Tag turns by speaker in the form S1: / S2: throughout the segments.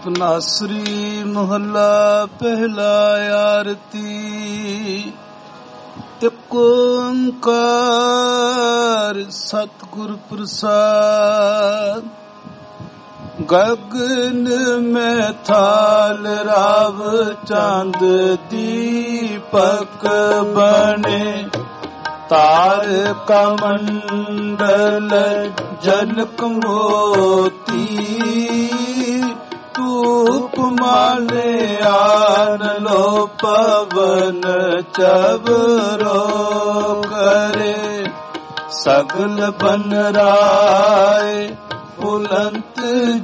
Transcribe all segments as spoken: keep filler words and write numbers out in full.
S1: ਸਤਨਾਸਰੀ ਮਹੱਲਾ ਪਹਿਲਾ। ਆਰਤੀ ਇਕ ਓੰਕਾਰ ਸਤਿਗੁਰ ਪ੍ਰਸਾਦ। ਗਗਨ ਮੈਂ ਥਾਲ ਰਾਵ ਚੰਦ ਦੀਪਕ ਬਣੇ। ਤਾਰਕ ਮੰਡਲ ਜਨਕ ਮੋਤੀ। ਧੂਪ ਮਾਲੇ ਆਨ ਲੋ ਪਵਨ ਚਵਰੋ ਕਰੇ। ਸਗਲ ਬਨ ਰਾਏ ਬੁਲੰਤ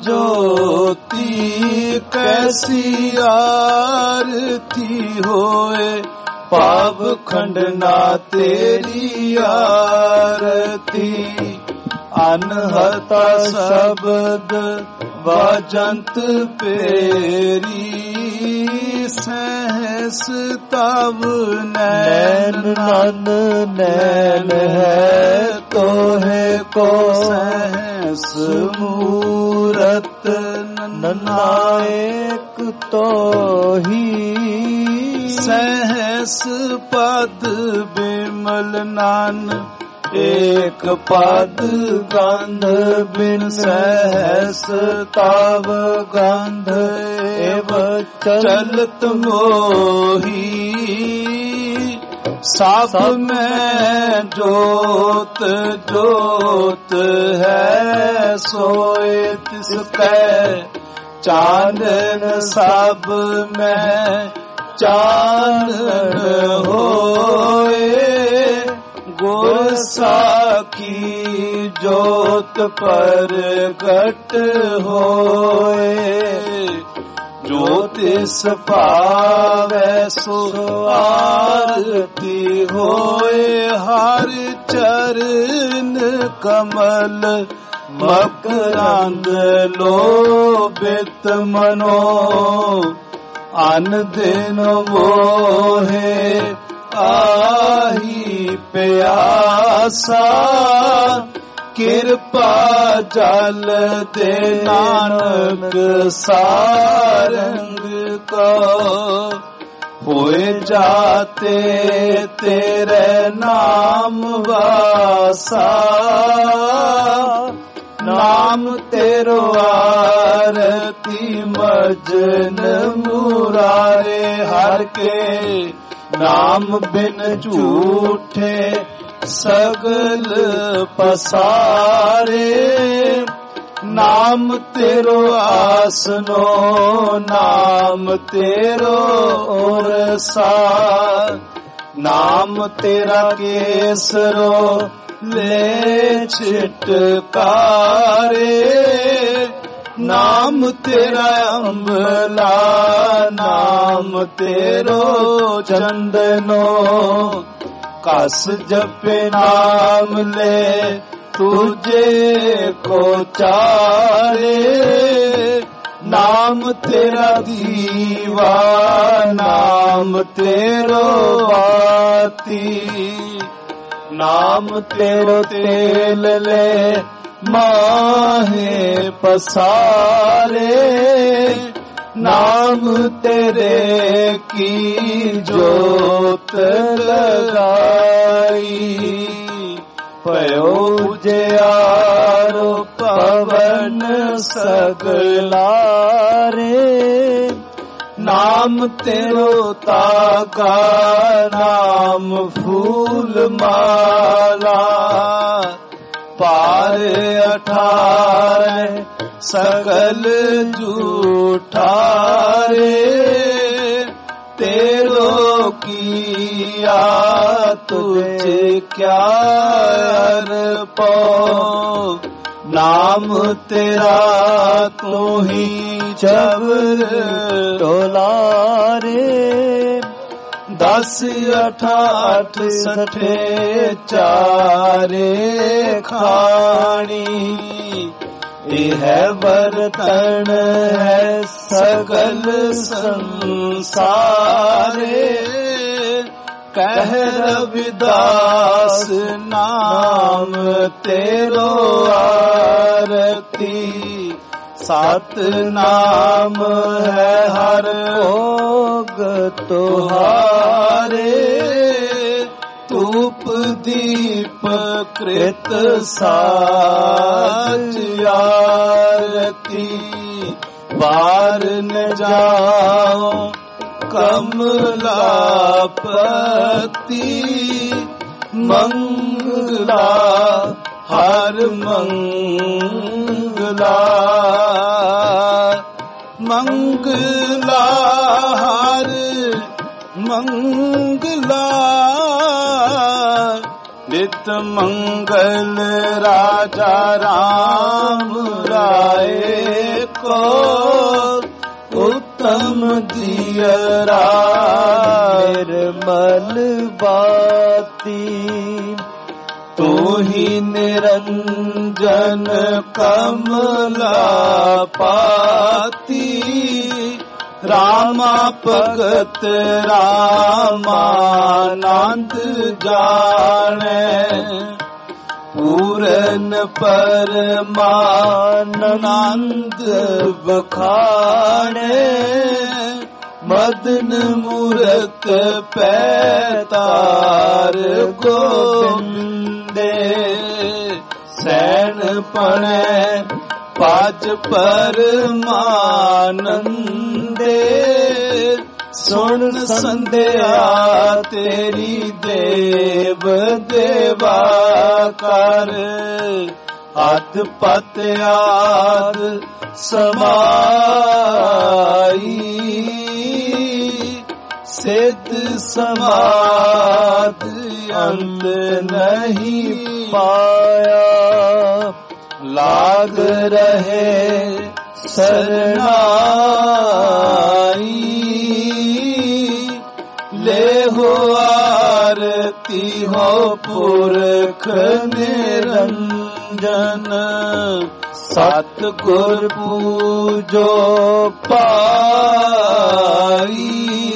S1: ਜੋਤੀ। ਕੈਸੀ ਆਰਤੀ ਹੋਏ ਪਾਵ ਖੰਡਨਾ ਤੇਰੀ ਆਰਤੀ। ਅਨਹਤਾ ਸ਼ਬਦ ਵਾਜੰਤ ਪੇਰੀ। ਸਹਿਸ ਤਵ ਨੈਣ ਨਨ ਨੈਣ ਹੈ ਤੋਹਿ ਕੋ। ਸਹਿਸ ਮੂਰਤ ਨਾਇਕ ਤੋਹੀ। ਸਹਿਸ ਪਦ ਬਿਮਲ ਨਾਨਕ ਏਕ ਪਦ ਗੰਧ ਬਿਨ। ਸਹਿਸ ਤਵ ਗੰਧ ਏਵ ਚਲਤ ਮੋਹੀ। ਸਭ ਮੈਂ ਜੋਤ ਜੋਤ ਹੈ ਸੋਏ ਤਿਸ ਕੈ। ਚਾਨਣ ਸਭ ਮੈਂ ਚਾਨਣ ਹੋਏ। ਗੁਰ ਸਾਖੀ ਜੋਤ ਪ੍ਰਗਟ ਹੋਏ। ਜੋ ਤਿਸ ਭਾਵੈ ਸੋ ਆਰਤੀ ਹੋਏ। ਹਰ ਚਰਨ ਕਮਲ ਮਕਰੰਦ ਲੋਭਿਤ ਮਨੋ। ਅਨ ਦਿਨ ਮੋਹੇ ਆਹੀ ਪਿਆਸਾ। ਕਿਰਪਾ ਜਲ ਦੇ ਨਾਨਕ ਸਾਰੰਗ ਕੋ। ਹੋਏ ਜਾਤੇ ਤੇਰੇ ਨਾਮ ਵਾਸਾ। ਨਾਮ ਤੇਰੋ ਆਰਤੀ ਮਜਨ ਮੁਰਾਰੇ। ਹਰ ਕੇ ਨਾਮ ਬਿਨ ਝੂਠੇ ਸਗਲ ਪਸਾਰੇ। ਨਾਮ ਤੇਰੋ ਆਸਨੋ ਨਾਮ ਤੇਰੋ ਉਰਸਾ। ਨਾਮ ਤੇਰਾ ਕੇਸਰੋ ਲੈ ਛਿਟਕਾਰੇ। ਨਾਮ ਤੇਰਾ ਅੰਬਲਾ ਨਾਮ ਤੇਰੋ ਚੰਦਨੋ। ਕਸ ਜਪੇ ਨਾਮ ਲੈ ਤੁਝੇ ਕੋ ਚਾਰੇ। ਨਾਮ ਤੇਰਾ ਦੀਵਾ ਨਾਮ ਤੇਰੋ ਬਾਤੀ। ਨਾਮ ਤੇਰੋ ਤੇਲ ਲੈ ਮਾਹੇ ਪਸਾਰੇ। ਨਾਮ ਤੇਰੇ ਕੀ ਜੋਤ ਲਗਾਈ। ਭਇਓ ਜਿਆਰੋ ਪਵਨ ਸਗਲਾਰੇ। ਨਾਮ ਤੇਰੋ ਤਾਕਾ ਨਾਮ ਫੂਲ ਮਾਲਾ। ਪਾਰ ਅਠਾਰੈ ਸਗਲ ਝੂਠਾਰੇ। ਤੇਰੋ ਕੀਆ ਤੁਝ ਕਿਆ ਅਰਪੋ। ਨਾਮ ਤੇਰਾ ਤੂੰ ਹੀ ਚਵਰ ਟੋਲਾਰੇ। ਦਸ ਅਠਾਠ ਸਠੇ ਚਾਰੇ ਖਾਣੀ। ਇਹ ਹੈ ਬਰਤਨ ਹੈ ਸਗਲ ਸੰਸਾਰੇ। ਕਹਿ ਰਵਿਦਾਸ ਨਾਮ ਤੇਰੋ ਆਰਤੀ। ਸਤਿਨਾਮ ਹੈ ਹਰ ਭੋਗ ਤੁਹਾਰੇ। ਧੂਪ ਦੀਪ ਕ੍ਰਿਤ ਸਾਜ ਆਰਤੀ। ਬਾਰ ਨ ਜਾਓ ਕਮਲਾਪਤੀ। ਮੰਗਲਾ ਹਰ ਮੰਗਲਾ। ਮੰਗਲਾ ਹਰ ਮੰਗਲਾ। ਨਿਤ ਮੰਗਲ ਰਾਜਾ ਰਾਮ ਰਾਏ ਕੋ। ਉਤਮ ਦਿਅਰਾ ਨਿਰਮਲ ਬਾਤੀ। ਤੂੰ ਹੀ ਨਿਰੰਜਨ ਕਮਲਾਪਤੀ। ਰਾਮਾ ਭਗਤ ਰਾਮਾਨੰਦ ਜਾਣੈ। ਪੂਰਨ ਪਰਮਾਨੰਦ ਬਖਾਣੈ। ਮਦਨ ਮੂਰਤ ਪੈਤਾਰ ਗੋਬਿੰਦੇ। ਸੈਣ ਪਣੈ ਪਾਜ ਪਰਮਾਨੰਦੇ। ਸੁਣ ਸੰਧਿਆ ਤੇਰੀ ਦੇਵ ਦੇਵਾ ਕਰ। ਹੱਥ ਪਤ ਆਦ ਸਮਾਈ। ਸਿੱਧ ਸਮਾਧ ਅੰਤ ਨਹੀਂ ਪਾਇਆ। ਲਾਗ ਰਹੇ ਸਰਨਾਈ। ਲੇਹੋ ਆਰਤੀ ਹੋ ਪੁਰਖ ਨਿਰੰਜਨ। ਸਤ ਗੁਰ ਪੂਜੋ ਪਾਈ।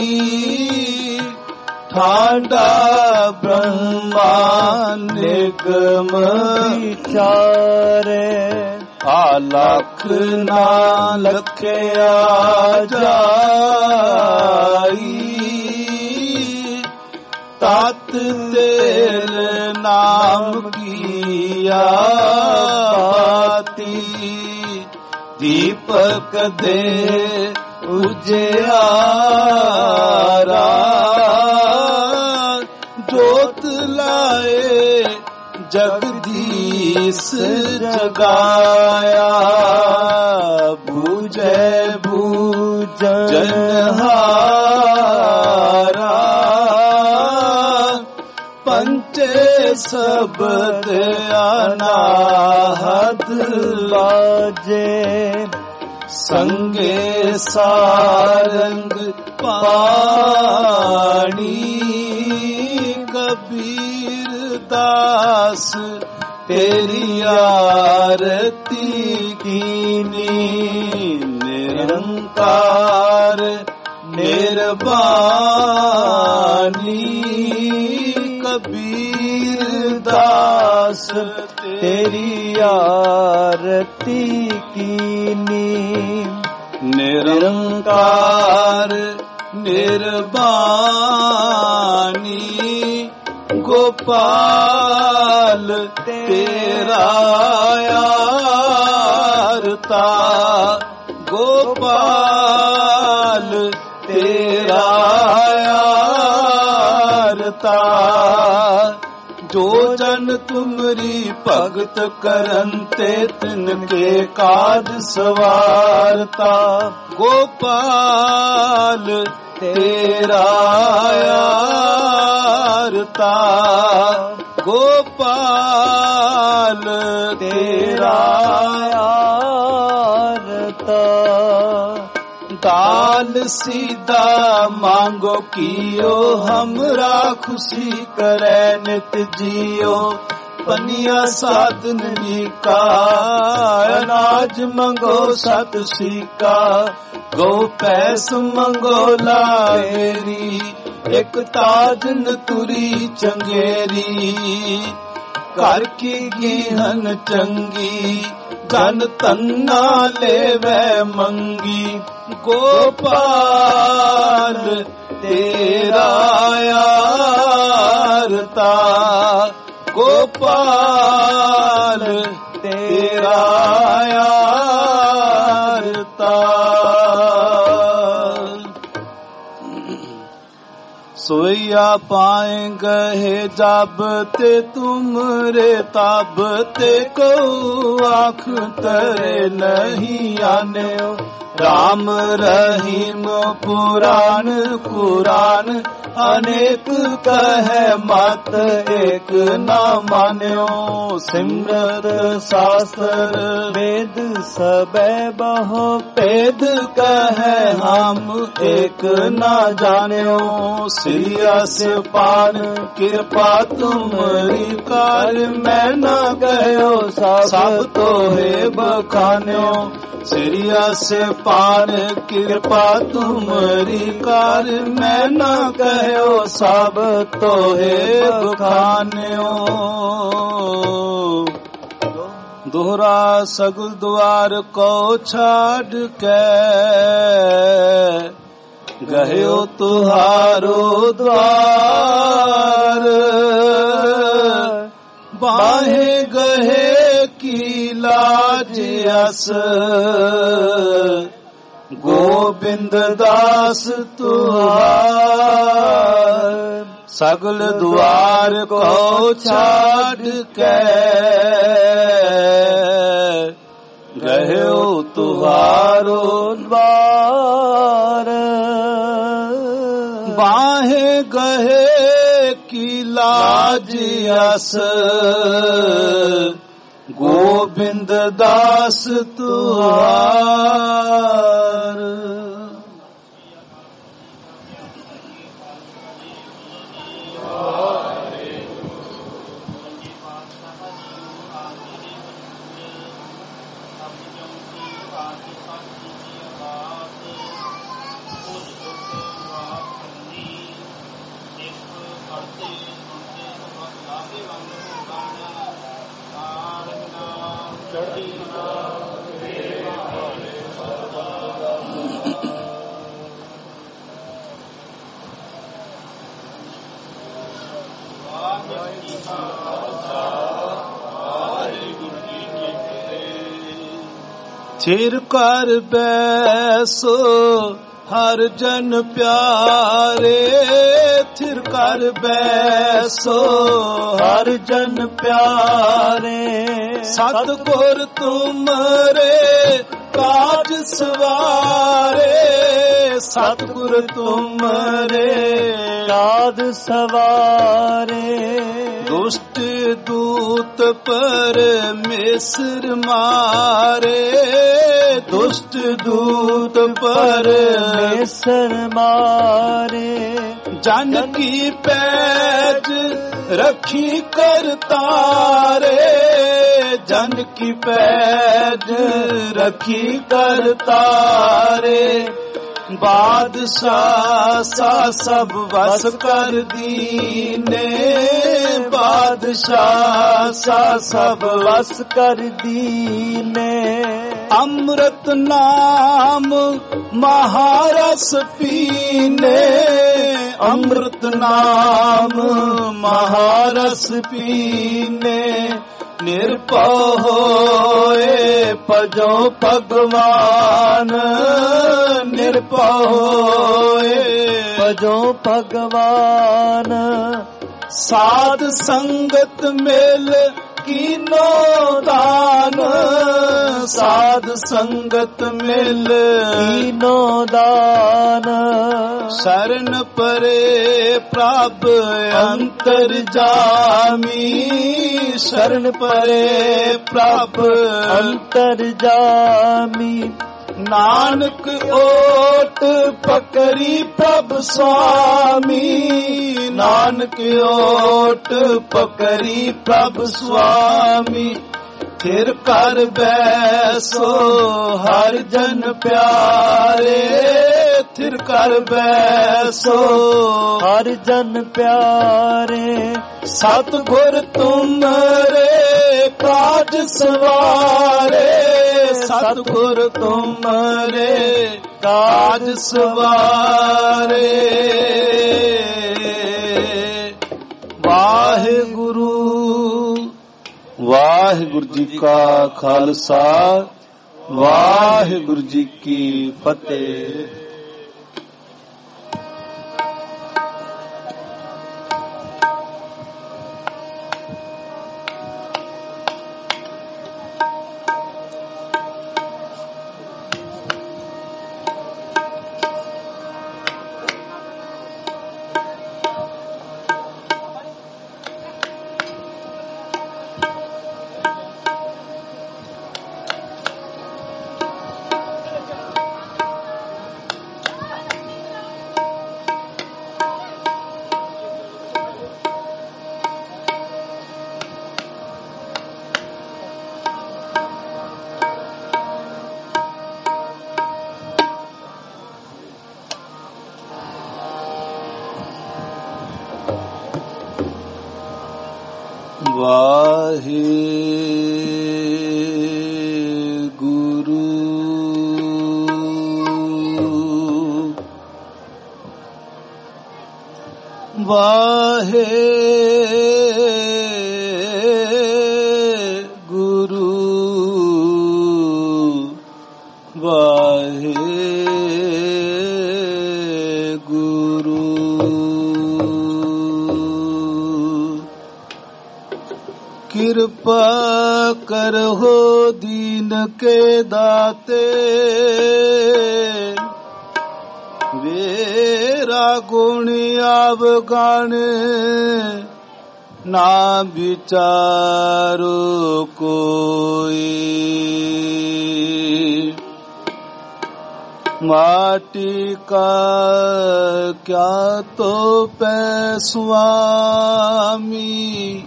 S1: ਠਾਂਡਾ ਬ੍ਰਹਮਾ ਨਿਗਮ ਵਿਚਾਰੇ। ਆ ਲੱਖ ਨਾ ਲਖਿਆ ਜਾਈ। ਤਤ ਤੇਰੇ ਨਾਮ ਕੀਆ ਬਾਤੀ। ਦੀਪਕ ਦੇ ਉਜਿਆਰਾ। ਜੋਤ ਲਾਏ ਜਗਦੀਸ਼ ਜਗਾਇਆ। ਬੂਝੈ ਬੂਝਨ ਹਾਰਾ। ਪੰਚੇ ਸ਼ਬਦ ਅਨਾਹਤ ਬਾਜੇ। ਸੰਗੇ ਸਾਰੰਗ ਪਾਣੀ। ਕਬੀਰ ਦਾਸ ਤੇਰੀ ਆਰਤੀ ਕੀਨੀ। ਨਿਰੰਕਾਰ ਨਿਰਬਾਨੀ। ਕਬੀਰ ਦਾਸ ਤੇਰੀ ਆਰਤੀ ਕੀਨੀ। ਨਿਰੰਕਾਰ ਨਿਰਬਾਨੀ। ਗੋਪਾਲ ਤੇਰਾ ਆਰਤਾ। ਗੋਪਾਲ ਤੇਰਾ ਆਰਤਾ। ਜੋ ਜਨ ਤੁਮਰੀ ਭਗਤ ਕਰਨ ਤੇ ਤਿਨਕੇ ਕਾਜ ਸਵਾਰਤਾ। ਗੋਪਾਲ ਤੇਰਾ ਆਰਤਾ। ਗੋਪਾਲ ਤੇਰਾ ਆਰਤਾ। दाल सीधा मांगो कियो हमरा खुशी करे नित जियो। पनिया साधन नीका अनाज मंगो सत सीका। गो पैस मंगो लावेरी एक ताजन तुरी चंगेरी। घर की गिहन चंगी ਜਨ ਧੰਨਾ ਲੇਵੈ ਮੰਗੀ। ਗੋਪਾਲ ਤੇਰਾ ਆਰਤਾ, ਗੋਪਾਲ ਤੇਰਾ ਆਰਤਾ। सोया पाएंगे जब ते तुमरे तब ते को आँख तरे नहीं आने। राम रहीम पुराण कुरान अनेक कहे मत एक न मान्यो। सिमरत शास्त्र वेद सबे बहु भेद कहे हम एक न जान्यो। सिरियस पान कृपा तुमरी कार मैं न गयो सब तो है बखान्यो। सिरियस पान कृपा तुमरी कार मैं न कहो सब तो है बखान्यो। दोहरा सगुल द्वार को छाड़ के गयो तुहारो द्वार। बाहे गहे की लाज अस गोविंद दास तुहार। सगल द्वार को छाड़ के गयो तुहारो द्वार। बाहे गहे की लाज अस गोविंद दास तुहार। थिर कर बैसो हर जन प्यारे। थिर कर बैसो हर जन प्यारे। सतगुर तुमरे काज सवारे। सतगुर तुमरे काज सवारे। दुष्ट दूत परमेश्वर मारे। दुष्ट दूत परमेश्वर मारे। जन की पैज रखी कर तारे। जन की पैज रखी कर तारे। बादशाह सा सब बस कर दीने। बादशाह सा सब बस कर दीने। अमृत नाम महारस पीने। अमृत नाम महारस पीने। निर्भय होए भजो भगवान। निर्भय होए भजो भगवान। साध संगत मेल कीनो दान। साध संगत मिल कीनो दान। शरण परे प्रभ अंतर जामी। शरण परे प्रभ अंतर जामी। नानक ओट पकड़ी प्रभ स्वामी। नानक ओट पकड़ी प्रभ स्वामी। ਥਿਰ ਕਰ ਬੈਸੋ ਹਰ ਜਨ ਪਿਆਰੇ, ਥਿਰ ਕਰ ਬੈਸੋ
S2: ਹਰ ਜਨ ਪਿਆਰੇ।
S1: ਸਤਿਗੁਰ ਤੁਮਰੇ ਕਾਜ ਸਵਾਰੇ, ਸਤਿਗੁਰ ਤੁਮਰੇ ਕਾਜ ਸਵਾਰੇ। ਵਾਹਿਗੁਰੂ ਵਾਹਿਗੁਰੂ ਜੀ ਕਾ ਖਾਲਸਾ, ਵਾਹਿਗੁਰੂ ਜੀ ਕੀ ਫਤਿਹ। ਵਾਹਿਗੁਰੂ ਵਾਹਿਗੁਰੂ ਵਾਹਿਗੁਰੂ। ਕਿਰਪਾ ਕਰੋ ਦੀਨ ਕੇ ਦਾਤੇ, ਵੇਰਾ ਗੁਣ ਆਵਗਣ ਨਾ ਵਿਚਾਰੋ ਕੋਈ। ਮਾਟੀ ਕਾ ਕਿਆ ਤੋ ਪੈ ਸੁਆਮੀ,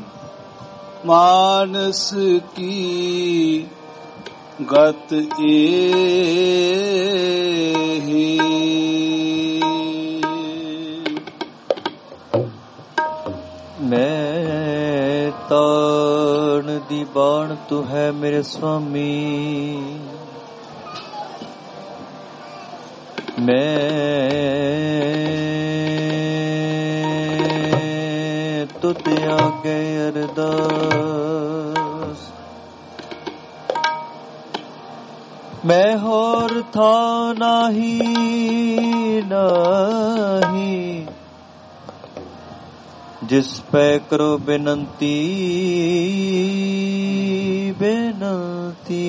S1: ਮਾਨਸ ਕੀ ਗਤ ਏਹੀ।
S2: ਮੈਂ ਤਾਣ ਦੀ ਬਾਣ ਤੂੰ ਹੈ ਮੇਰੇ ਸੁਆਮੀ, ਮੈਂ ਤੁਧ ਆਗੇ ਅਰਦਾਸ। ਮੈਂ ਹੋਰ ਥਾ ਨਾਹੀ ਨਾਹੀ, ਜਿਸ ਪੈ ਕਰੋ ਬੇਨੰਤੀ ਬੇਨੰਤੀ।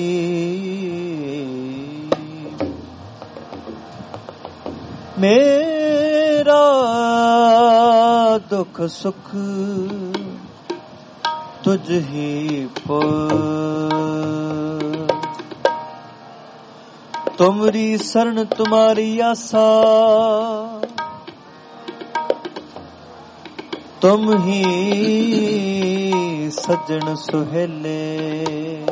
S2: ਮੇਰਾ ਦੁੱਖ ਸੁਖ ਤੁਝ ਹੀ ਪਰ, ਤੁਮਰੀ ਸਰਣ ਤੁਮਾਰੀ ਆਸਾ, ਤੁਮ ਹੀ ਸੱਜਣ ਸੁਹੇਲੇ।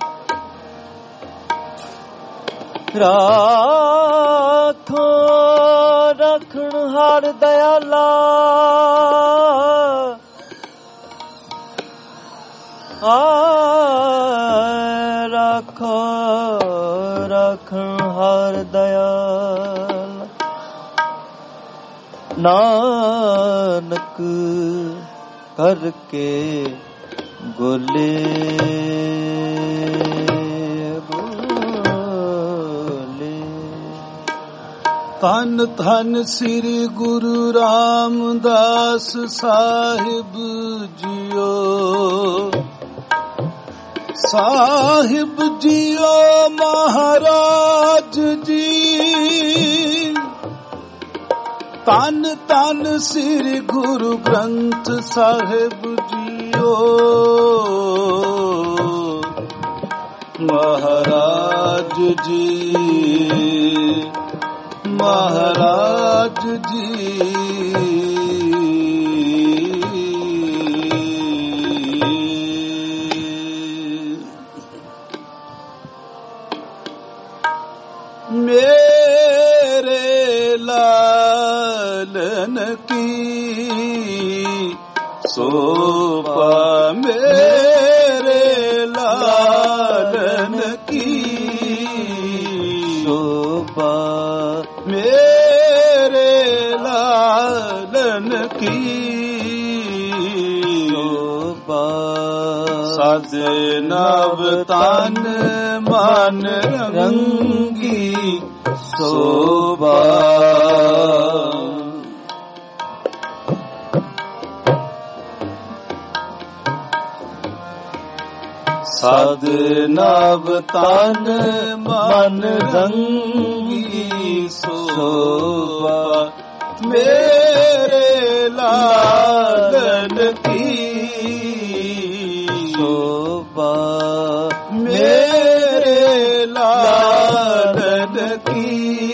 S2: ਰਾਖੋ ਰਖਣ ਹਰ ਦਇਆਲਾ, ਆ ਰਾਖੋ ਰਖਣ ਹਰ ਦਇਆਲਾ। ਨਾਨਕ ਕਰਕੇ ਗੋਲੇ ਬੋਲੇ।
S1: ਧੰਨ ਧੰਨ ਸ੍ਰੀ ਗੁਰੂ ਰਾਮਦਾਸ ਸਾਹਿਬ ਜੀਓ, ਸਾਹਿਬ ਜੀਓ ਮਹਾਰਾਜ ਜੀ। ਧੰਨ ਧੰਨ ਸ੍ਰੀ ਗੁਰੂ ਗ੍ਰੰਥ ਸਾਹਿਬ ਜੀਓ, ਮਹਾਰਾਜ ਜੀ ਮਹਾਰਾਜ ਜੀ। ਲਾਲਨ ਕੀ ਸੋਭਾ ਮੇਰੇ ਲਾਲਨ ਕੀ
S2: ਸੋਭਾ
S1: ਮੇਰੇ ਲਾਲਨ ਕੀ
S2: ਸੋਭਾ
S1: ਸਦ ਨਵ ਤਨ ਮਨ ਰੰਗੀ ਸੋਭਾ ਸਦ ਨਵ ਤਨ ਮਨ ਰੰਗੀ ਸੋਭਾ ਮੇਰੇ ਲਾਲਨ ਕੀ
S2: ਸੋਭਾ
S1: ਮੇਰੇ ਲਾਲਨ ਕੀ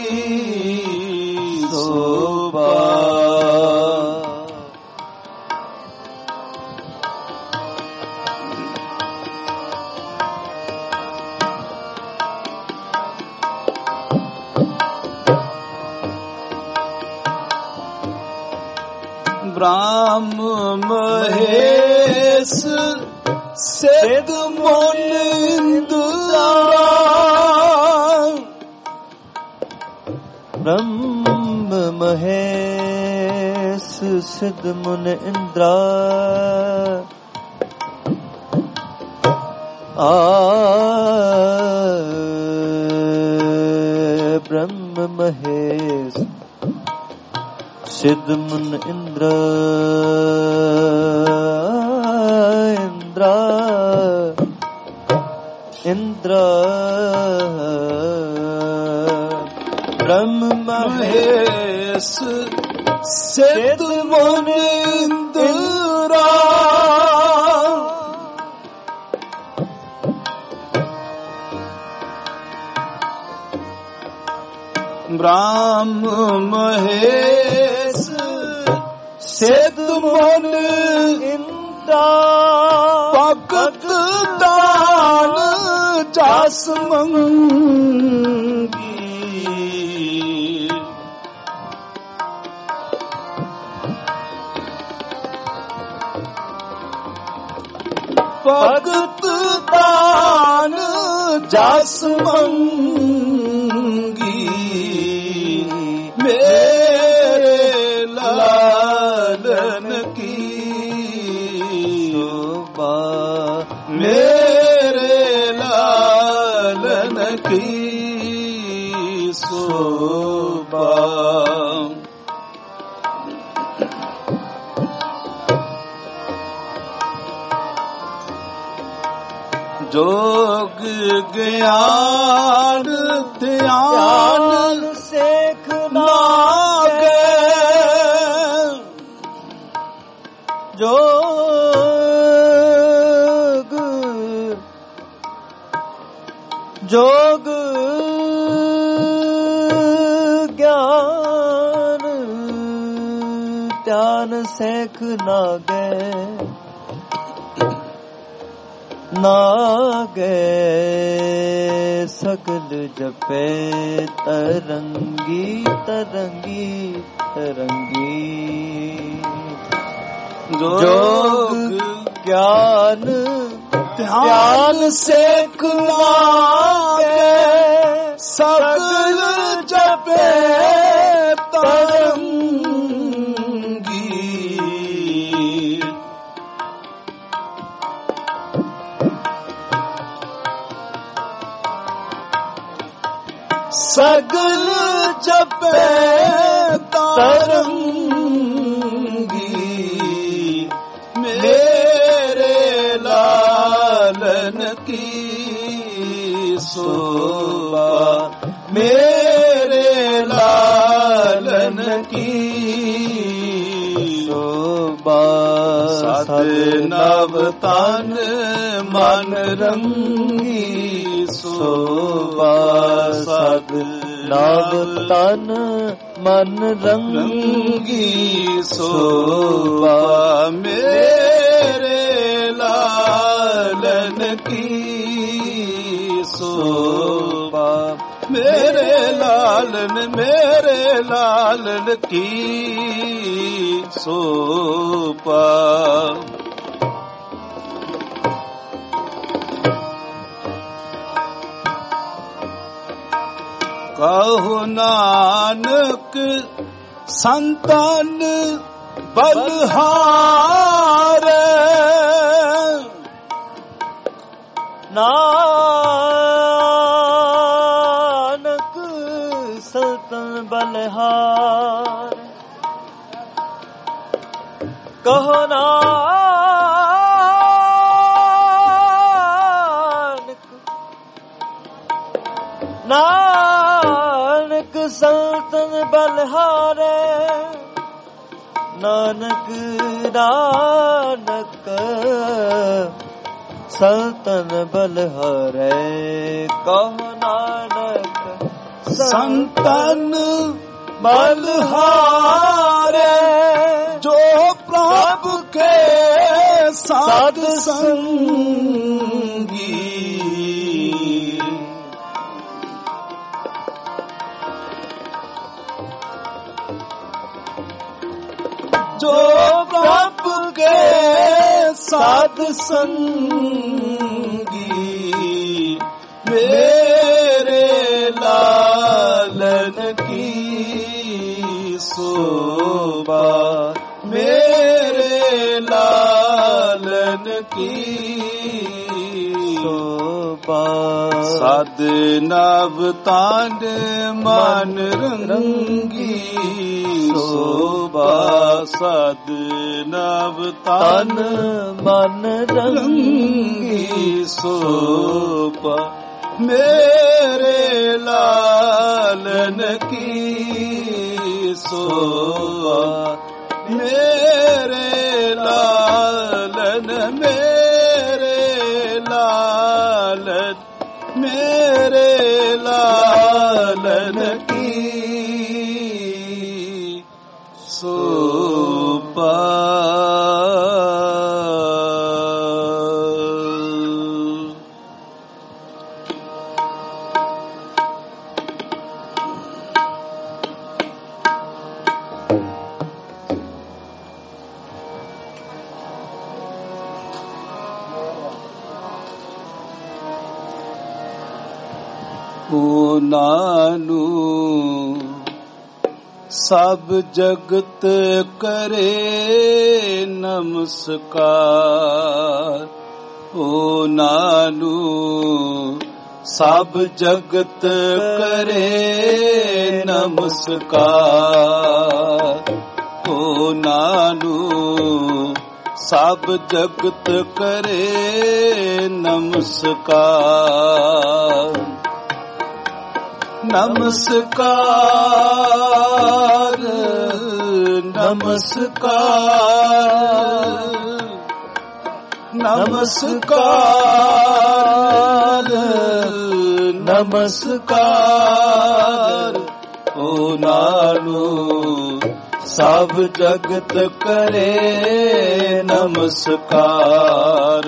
S1: ਸੋਭਾ ਬ੍ਰਹਮ ਮਹੇਸ਼ ਸਿਧ ਮਨ ਇੰਦਰਾ
S2: ਬ੍ਰਹਮ ਮਹੇਸ਼ ਸਿਧ ਮੁਨ ਇੰਦਰਾ ਆ ਬ੍ਰਹਮ ਮਹੇਸ਼ ਸਿਧ ਮੁਨ ਇੰਦਰਾ ਇੰਦਰਾ ਇੰਦਰਾ ਬ੍ਰਹਮ
S1: ਮਹੇਸ਼ ਸਿਧ ਮਨ ਇੰਦਰਾ ਬ੍ਰਹਮ ਮਹੇਸ਼ ਸਿਧ ਮਨ ਇੰਦਰਾ ਭਗਤ ਦਾਨ ਜਸ ਮੰਗੀ ਭਗਤ ਦਾਨ ਜਸ ਮੰਗੀ ਮੇਰੇ ਲਾਲਨ ਕੀ
S2: ਸੋਭਾ
S1: ਮੇਰੇ ਲਾਲਨ ਕੀ ਸੋਭਾ ਜੋਗ ਗਿਆਨ ਧਿਆਨ
S2: ਸੇਖ
S1: ਨਾਗੇ
S2: ਜੋਗ ਜੋਗ ਗਿਆਨ ਧਿਆਨ ਸੇਖ ਨਾਗੇ ਨਾਗੇ ਸਗਲ ਜਪੇ ਤਰੰਗੀ ਤਰੰਗੀ ਤਰੰਗੀ ਜੋਗ ਗਿਆਨ ਧਿਆਨ ਸੇਖ ਨਾਗੇ
S1: ਸਗਲ ਜਪੇ ਤਰੰਗੀ ਸਗਲ ਜਪੇ ਤਰੰਗੀ ਮੇਰੇ ਲਾਲਨ ਕੀ ਸੋਭਾ ਮੇਰੇ ਲਾਲਨ ਕੀ
S2: ਸੋਭਾ
S1: ਸਤ ਨਵ ਤਨ ਮਨ ਰੰਗੀ ਸੋਭਾ ਸਤ
S2: ਨਵ ਤਨ ਮਨ
S1: ਰੰਗੀ ਸੋਭਾ ਮੇਰੇ ਲਾਲਨ ਕੀ ਸੋਭਾ ਮੇਰੇ ਲਾਲਨ ਲਾਲਨ ਮੇਰੇ ਲਾਲਨ ਕੀ ਸੋਪਾ। ਕਹੋ ਨਾਨਕ ਸੰਤਨ ਬਲਹਾਰੇ,
S2: ਨਾਨਕ ਸੰਤਨ ਬਲਹਾਰੇ। ਕਹੋ ਨਾਨਕ ਨਾਨਕ ਸੰਤਨ ਬਲਹਾਰੇ, ਨਾਨਕ ਨਾਨਕ ਸੰਤਨ ਬਲਹਾਰੇ। ਕਹੋ ਨਾਨਕ
S1: ਸੰਤਨ ਬਲਹਾਰੇ, ਜੋ ਪ੍ਰਭ ਕੇ ਸਾਧ ਸੰਗੀ। ਜੋ ਪ੍ਰਭ ਕੇ ਸਾਧ ਸੰਗੀ, ਮੇਰੇ ਲਾਲਨ ਕੀ ਸੋਭਾ, ਮੇਰੇ ਲਾਲਨ ਕੀ ਸੋਭਾ। ਸਦ ਨਵ ਤਾਂਡ ਮਨ ਰੰਗੀ ਸੋਭਾ, ਸਦ ਨਵ ਤਨ ਮਨ ਰੰਗੀ ਸੋਭਾ, ਮੇਰੇ ਲਾਲਨ ਕੀ ਸੋਭਾ, ਮੇਰੇ ਲਾਲਨ, ਮੇਰੇ ਲਾਲਨ, ਮੇਰੇ ਲਾਲਨ ਕੀ ਸੋਭਾ। ਉਹਨਾਂ ਨੂੰ ਸਭ ਜਗਤ ਕਰੇ ਨਮਸਕਾਰ, ਉਹਨਾਂ ਨੂੰ ਸਭ ਜਗਤ ਕਰੇ ਨਮਸਕਾਰ, ਉਹਨਾਂ ਨੂੰ ਸਭ ਜਗਤ ਕਰੇ ਨਮਸਕਾਰ। ਨਮਸਕਾਰ ਨਮਸਕਾਰ ਨਮਸਕਾਰ ਨਮਸਕਾਰ, ਉਹਨਾਂ ਨੂੰ ਸਭ ਜਗਤ ਕਰੇ ਨਮਸਕਾਰ,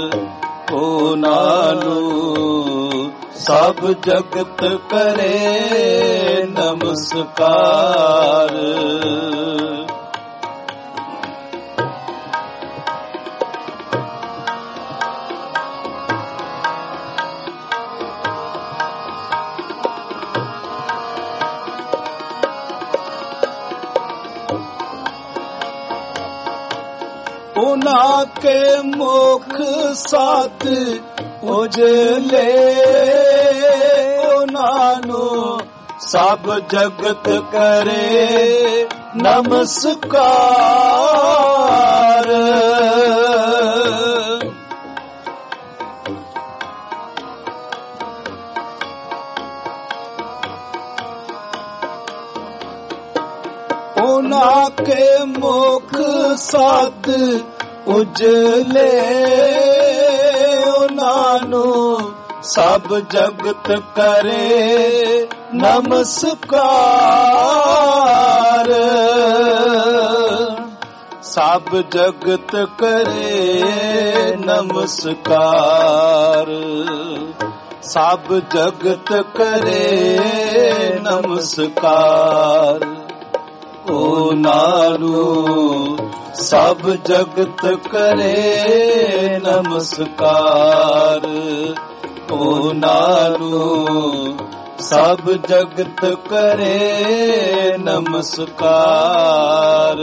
S1: ਉਹਨਾਂ ਨੂੰ ਸਭ ਜਗਤ ਕਰੇ ਨਮਸਕਾਰ। ਉਹਨਾਂ ਕੇ ਮੁਖ ਸਾਥ ਉਜਲੇ, ਉਹਨਾਂ ਨੂੰ ਸਭ ਜਗਤ ਕਰੇ ਨਮਸਕਾਰ। ਉਹਨਾਂ ਕੇ ਮੁਖ ਸਾਧ ਉਜਲੇ, ਉਹਨਾਂ ਨੂੰ ਸਭ ਜਗਤ ਕਰੇ ਨਮਸਕਾਰ। ਸਭ ਜਗਤ ਕਰੇ ਨਮਸਕਾਰ, ਸਭ ਜਗਤ ਕਰੇ ਨਮਸਕਾਰ। ਓ ਨਾਨੂ ਸਭ ਜਗਤ ਕਰੇ ਨਮਸਕਾਰ। ਓ ਨਾਨੂ ਸਭ ਜਗਤ ਕਰੇ ਨਮਸਕਾਰ।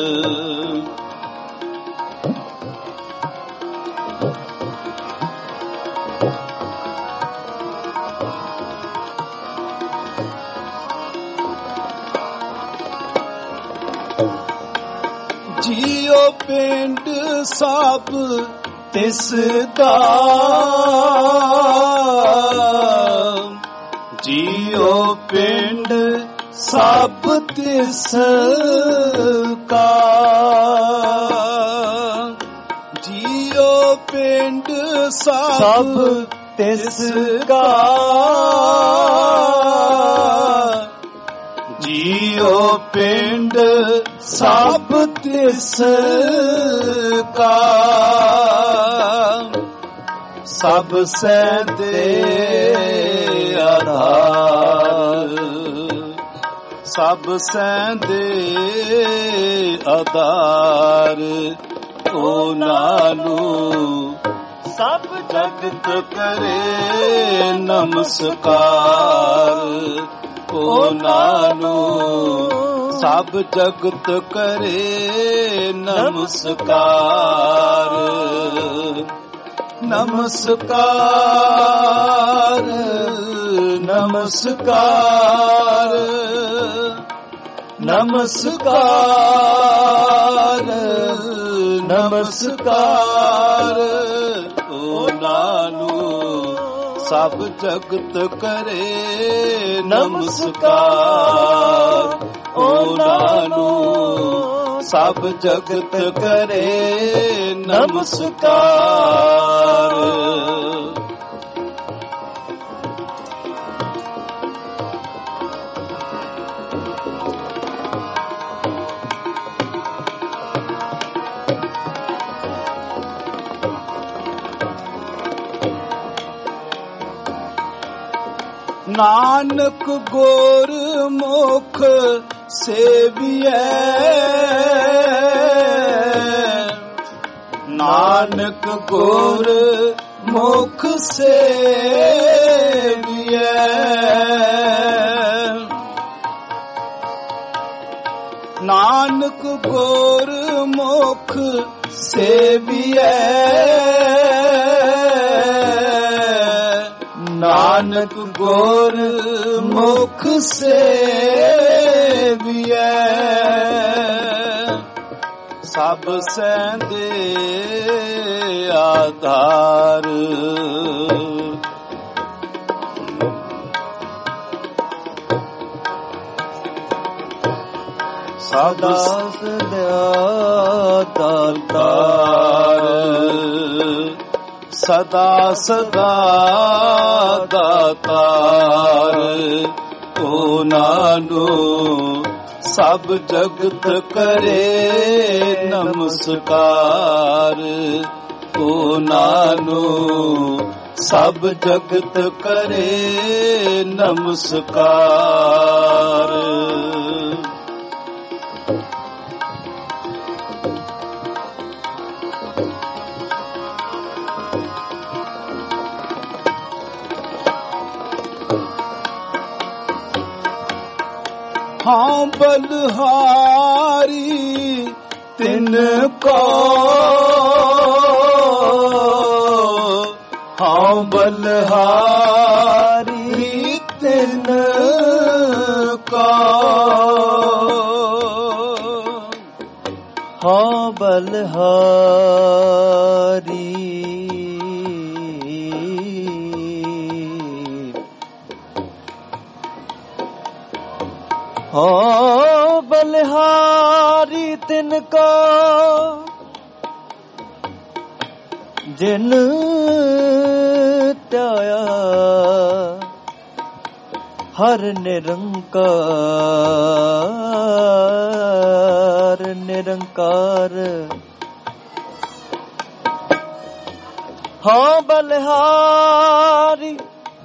S1: ਜੀਉ ਪਿੰਡ ਸਭ ਤਿਸ ਦਾ, ਜੀਉ ਪਿੰਡ ਸਭ ਤਿਸ ਕਾ। ਜੀਉ ਪਿੰਡ ਸਭ ਤਿਸ ਕਾ, ਜੀਉ ਪਿੰਡ ਸਭ ਤਿਸ ਕਾ। ਸਭ ਸਹਿੰਦੇ ਆਧਾਰ, ਸਭ ਸਹਿੰਦੇ ਆਧਾਰ। ਓ ਨਾਨੂ ਸਭ ਜਗਤ ਕਰੇ ਨਮਸਕਾਰ। ਓ ਨਾਨੂ ਸਭ ਜਗਤ ਕਰੇ ਨਮਸਕਾਰ। ਨਮਸਕਾਰ ਨਮਸਕਾਰ ਨਮਸਕਾਰ ਨਮਸਕਾਰ। ਓ ਨਾਨੂ ਸਭ ਜਗਤ ਕਰੇ ਨਮਸਕਾਰ। ਓ ਨਾਨੂ ਸਭ ਜਗਤ ਕਰੇ ਨਮਸਕਾਰ। ਨਾਨਕ ਗੁਰ ਮੁਖ ਸੇਵੀਐ, ਨਾਨਕ ਗੁਰ ਮੁਖ ਸੇਵੀਐ। ਨਾਨਕ ਗੁਰ ਮੁਖ ਸੇਵੀਐ, ਨਾਨਕ ਗੁਰ ਮੁਖ ਸੇਵੀਐ। ਸਭ ਸਹਿੰਦੇ ਆਧਾਰ, ਸਦਾ ਸਦਾ ਦਾਤਾਰ, ਸਦਾ ਸਦਾ ਦਾਤਾਰ। ਓ ਨਾਨੂ ਸਭ ਜਗਤ ਕਰੇ ਨਮਸਕਾਰ। ਓ ਨਾਨੂ ਸਭ ਜਗਤ ਕਰੇ ਨਮਸਕਾਰ। ਹਾਂ ਬਲਹਾਰੀ ਤਿਨ ਕੋ, ਹਾਂ ਬਲਹਾਰੀ ਤਿਨ ਕੋ, ਹਾਂ ਬਲਹਾਰੀ ਹਾਂ ਬਲਿਹਾਰੀ ਤਿਨਕਾ ਜਿਨ ਧਿਆਇਆ ਹਰ ਨਿਰੰਕਾਰ ਨਿਰੰਕਾਰ। ਹਾਂ ਬਲਿਹਾਰੀ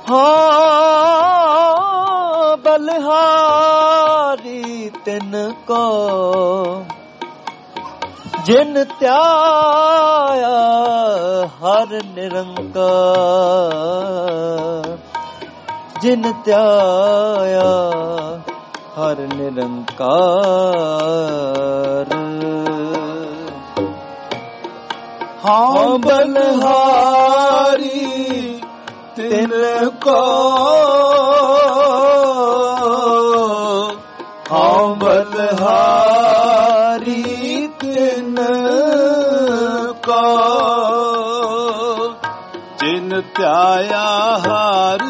S2: ਹਾਂ ਬਲਿਹਾਰੀ ਤਿਨ ਕੋ ਜਿਨ ਧਿਆਇਆ ਹਰ ਨਿਰੰਕਾਰ, ਜਿਨ ਧਿਆਇਆ ਹਰ ਨਿਰੰਕਾਰ।
S1: ਹਾਂ ਬਲਿਹਾਰੀ ਤਿਨ ਕੋ, ਹਾਂ ਬਲਿਹਾਰੀ ਤਿਨ ਕੋ ਜਿਨ ਧਿਆਇਆ ਹਰ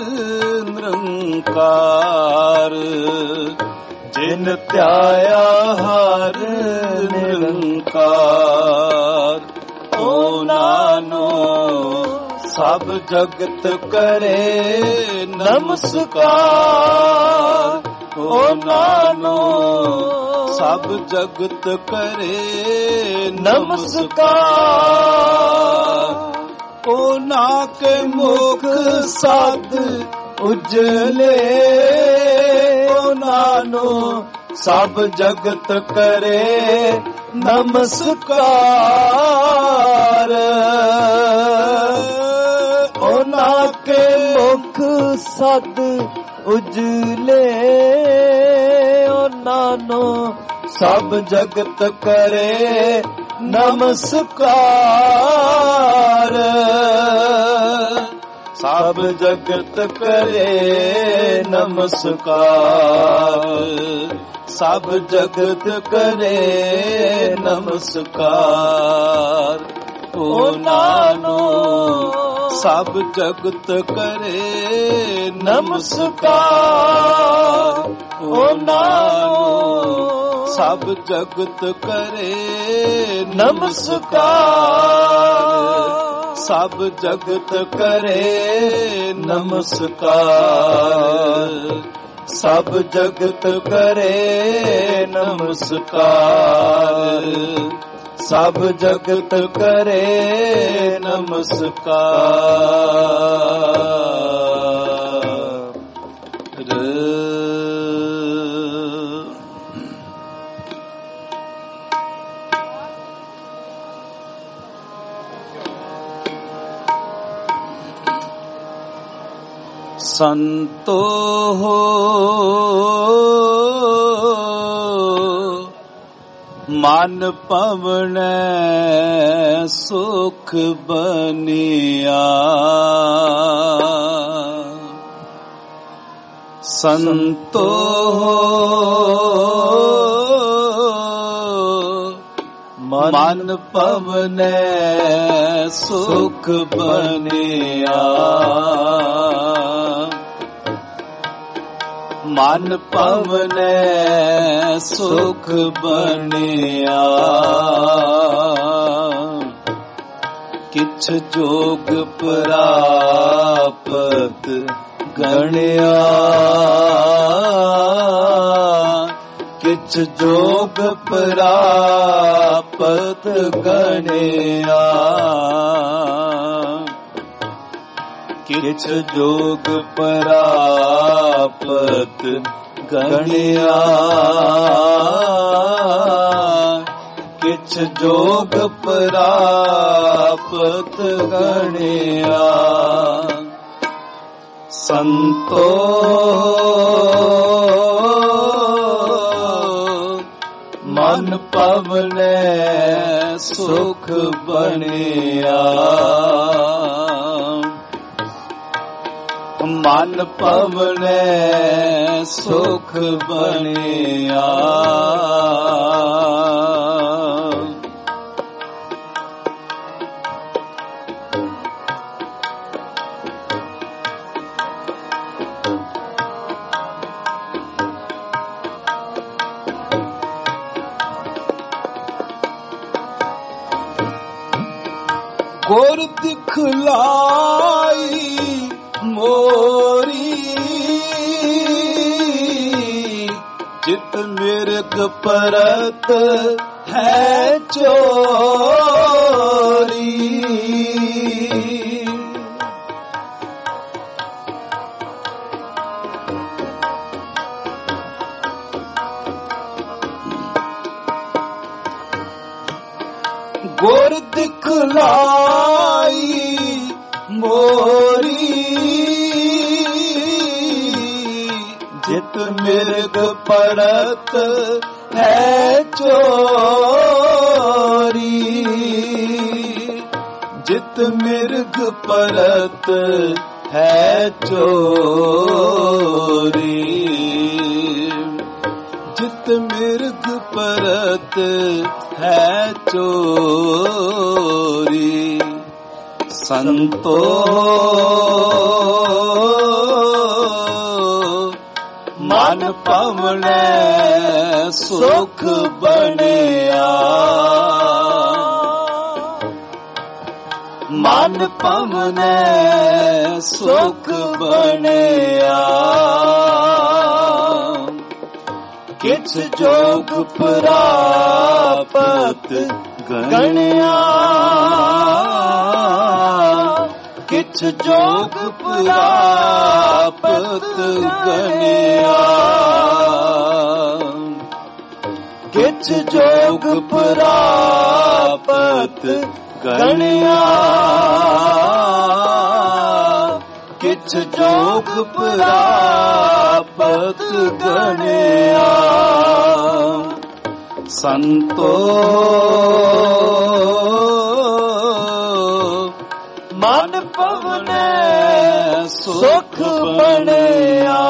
S1: ਨਿਰੰਕਾਰ, ਜਿਨ ਧਿਆਇਆ ਹਰ ਨਿਰੰਕਾਰ। ਉਹਨਾਂ ਨੂੰ ਸਭ ਜਗਤ ਕਰੇ ਨਮਸਕਾਰ, ਉਹਨਾਂ ਨੂੰ ਸਭ ਜਗਤ ਕਰੇ ਨਮਸਕਾਰ। ਉਹਨਾਂ ਕੇ ਮੁਖ ਸਦ ਉਜਲੇ, ਉਹਨਾਂ ਨੂੰ ਸਭ ਜਗਤ ਕਰੇ ਨਮਸਕਾਰ। ਉਹਨਾਂ ਕੇ ਮੁਖ ਸਦ ਉਜਲੇ, ਉਹਨਾਂ ਨੂੰ ਸਭ ਜਗਤ ਕਰੇ ਨਮਸਕਾਰ। ਸਭ ਜਗਤ ਕਰੇ ਨਮਸਕਾਰ, ਸਭ ਜਗਤ ਕਰੇ ਨਮਸਕਾਰ। ਉਹਨਾਂ ਨੂੰ ਸਭ ਜਗਤ ਕਰੇ ਨਮਸਕਾਰ, ਉਹਨਾਂ ਨੂੰ ਸਭ ਜਗਤ ਕਰੇ ਨਮਸਕਾਰ। ਸਭ ਜਗਤ ਕਰੇ ਨਮਸਕਾਰ, ਸਭ ਜਗਤ ਕਰੇ ਨਮਸਕਾਰ, ਸਭ ਜਗਤ ਕਰੇ ਨਮਸਕਾਰ। ਸੰਤੋ ਹੋ ਮਨ ਪਵਣੈ ਸੁਖ ਬਨਿਆ, ਸੰਤੋ ਹੋ ਮਨ ਪਵਣੈ ਸੁਖ ਬਨਿਆ, ਮਨ ਪਵਣੈ ਸੁਖ ਬਨਿਆ। ਕਿਛ ਜੋਗ ਪ੍ਰਾਪਤ ਗਣਿਆ, ਕਿਛ ਜੋਗ ਪ੍ਰਾਪਤ ਗਣਿਆ, ਕਿਛ ਜੋਗ ਪ੍ਰਾਪਤ ਗਣਿਆ, ਕਿਛ ਜੋਗ ਪ੍ਰਾਪਤ ਗਣਿਆ। ਸੰਤੋ ਮਨ ਪਵਣੈ ਸੁਖ ਬਣਿਆ, ਮਨ ਪਵਣੈ ਸੁਖ ਬਣਿਆ। ਗੁਰ ਦਿਖਲਾਈ ਮੋਰੀ, ਜਿਤ ਮਿਰਗ ਪਰਤ ਹੈ ਚੋਰੀ। ਗੁਰ ਦਿਖਲਾਈ ਮੋਰੀ ਜਿਤ ਮਿਰਗ ਪੜਤ ਹੈ ਚੋਰੀ ਜਿਤ ਮਿਰਗ ਪੜਤ ਹੈ ਚੋਰੀ ਜਿਤ ਮਿਰਗ ਪਰਤ ਹੈ ਚੋਰੀ ਸੰਤੋ ਮਨ ਪਵਣੈ ਸੁਖ ਬਣਿਆ ਮਨ ਪਵਣੈ ਸੁਖ ਬਣਿਆ ਕਿਛ ਜੋਗ ਪ੍ਰਾਪਤ ਗਣਿਆ ਕਿਛ ਜੋਗ ਪ੍ਰਾਪਤ ਗਣਿਆ ਕਿਛ ਜੋਗ ਪ੍ਰਾਪਤ ਗਣਿਆ ਕਿਛ ਜੋਗ ਪ੍ਰਾਪਤ ਗਣਿਆ ਸੰਤੋ ਮਨ ਪਵਣੈ ਸੁਖ ਬਣਿਆ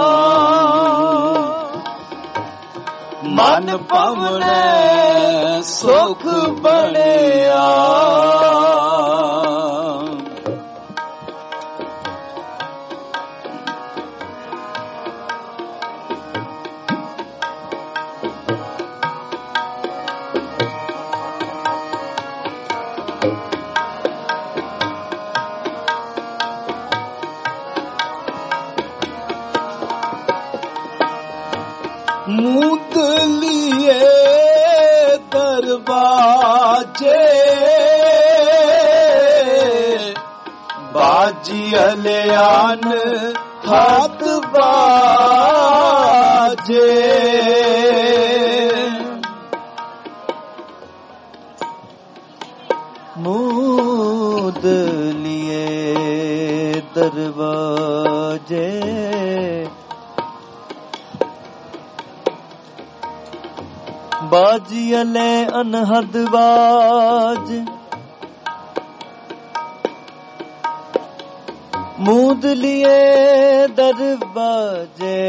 S1: ਮਨ ਪਵਣੈ ਸੁਖ ਬਣਿਆ ਮੁਦਲੀਏ ਦਰਵਾਜੇ ਬਾਜੀ ਅਲਿਆਨ ਹੱਥ ਬਾਜੇ ਮੁਦਲੀਏ ਦਰਵਾਜੇ ਬਾਜੀ ਅਲੇ ਅਨਹਦ ਬਾਜ ਮੁਦਲੀਏ ਦਰਵਾਜੇ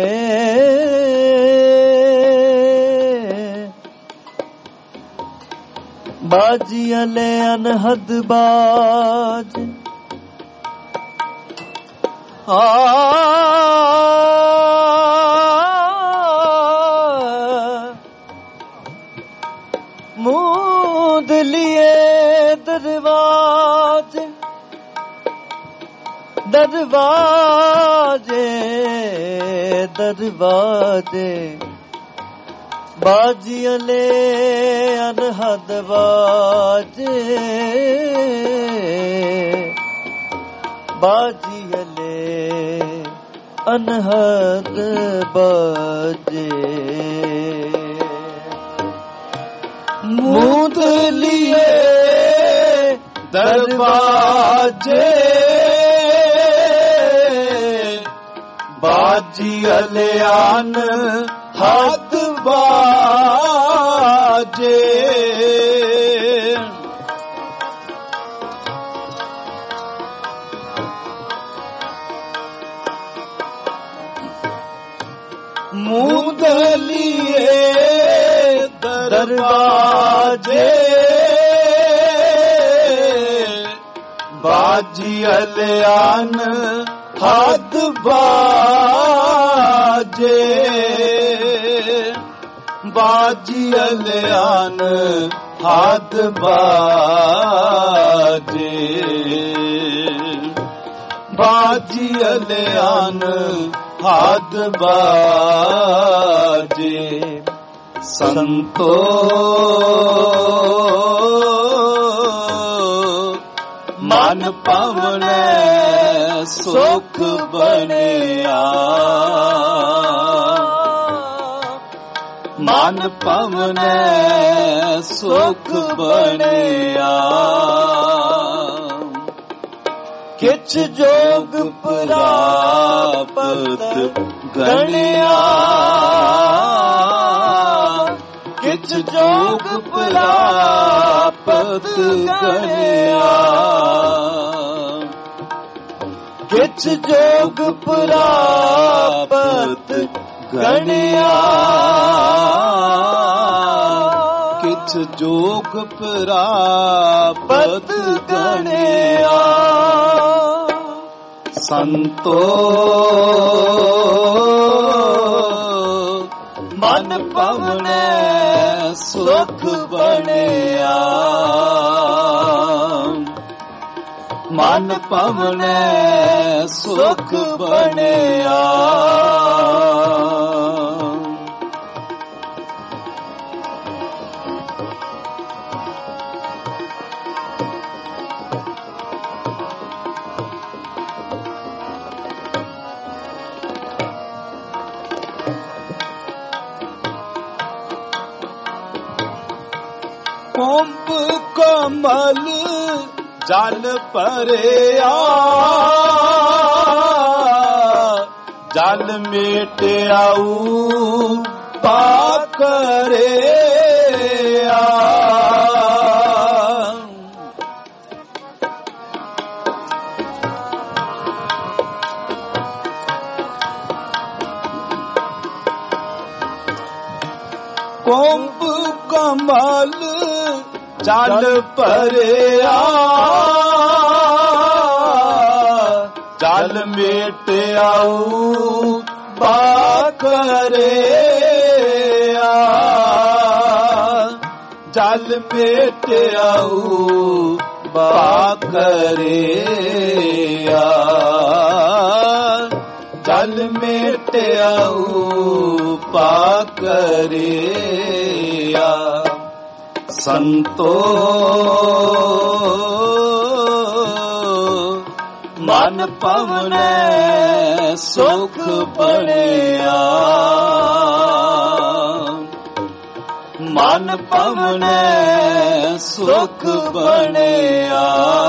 S1: ਬਾਜੀ ਅਲੇ ਅਨਹਦ ਬਾਜ ਆ ਮੁਦਲੀਏ ਦਰਵਾਜੇ ਦਰਵਾਜੇ ਦਰਵਾਜੇ ਬਾਜੀ ਅਲੇ ਅਨਹਦ ਬਾਜੇ ਬਾਜੀ ਅਲੇ ਅਨਹਦ ਬਾਜੇ ਮੁਦਲੀਏ ਦਰਵਾਜੇ ਬਾਜੀ ਅਲਿਆਨ ਹੱਥ ਬਾਜੇ ਮੁਦਲੀਏ ਦਰਵਾਜੇ ਬਾਜੀ ਅਲਿਆਨ ਹੱਥ ਬਾਜੇ ਬਾਜੀ ਅਲਿਆਨ ਹੱਥ ਬਾਜੇ ਬਾਜੀ ਅਲਿਆਨ ਹੱਥ ਬਾਜੇ ਸੰਤੋ ਮਨ ਪਵਣੈ ਸੁਖ ਬਣਿਆ ਮਨ ਪਵਨੈ ਸੁਖ ਬਣਿਆ। ਕਿਛ ਜੋਗ ਪ੍ਰਾਪਤ ਗਣਿਆ, ਕਿਛ ਜੋਗ ਪ੍ਰਾਪਤ ਗਣਿਆ, ਕਿਛ ਜੋਗ ਪ੍ਰਾਪਤ ਗਣਿਆ, ਕਿਛ ਜੋਗ ਪ੍ਰਾਪਤ ਗਣਿਆ। ਸੰਤੋ ਮਨ ਪਵਨੈ ਸੁਖ ਬਣਿਆ, ਮਨ ਪਵਨੈ ਸੁਖ ਬਣਿਆ। ਕੁੰਭ ਕਮਲ ਜਲ ਭਰਿਆ, ਜਲ ਮੇਟਿਆਊ ਪਾਪ ਕਰਿਆ। ਕੁੰਭ ਕਮਲ ਜਲ ਭਰਿਆ, ਜਲ ਮੇਟਿਆਊ ਪਾਪ ਕਰਿਆ, ਜਲ ਮੇਟਿਆਊ ਪਾਪ ਕਰਿਆ, ਜਲ ਮੇਟਿਆਊ ਪਾਪ ਕਰਿਆ। ਸੰਤੋ ਮਨ ਪਵਨੈ ਸੁਖ ਬਣਿਆ, ਮਨ ਪਵਨੈ ਸੁਖ ਬਣਿਆ।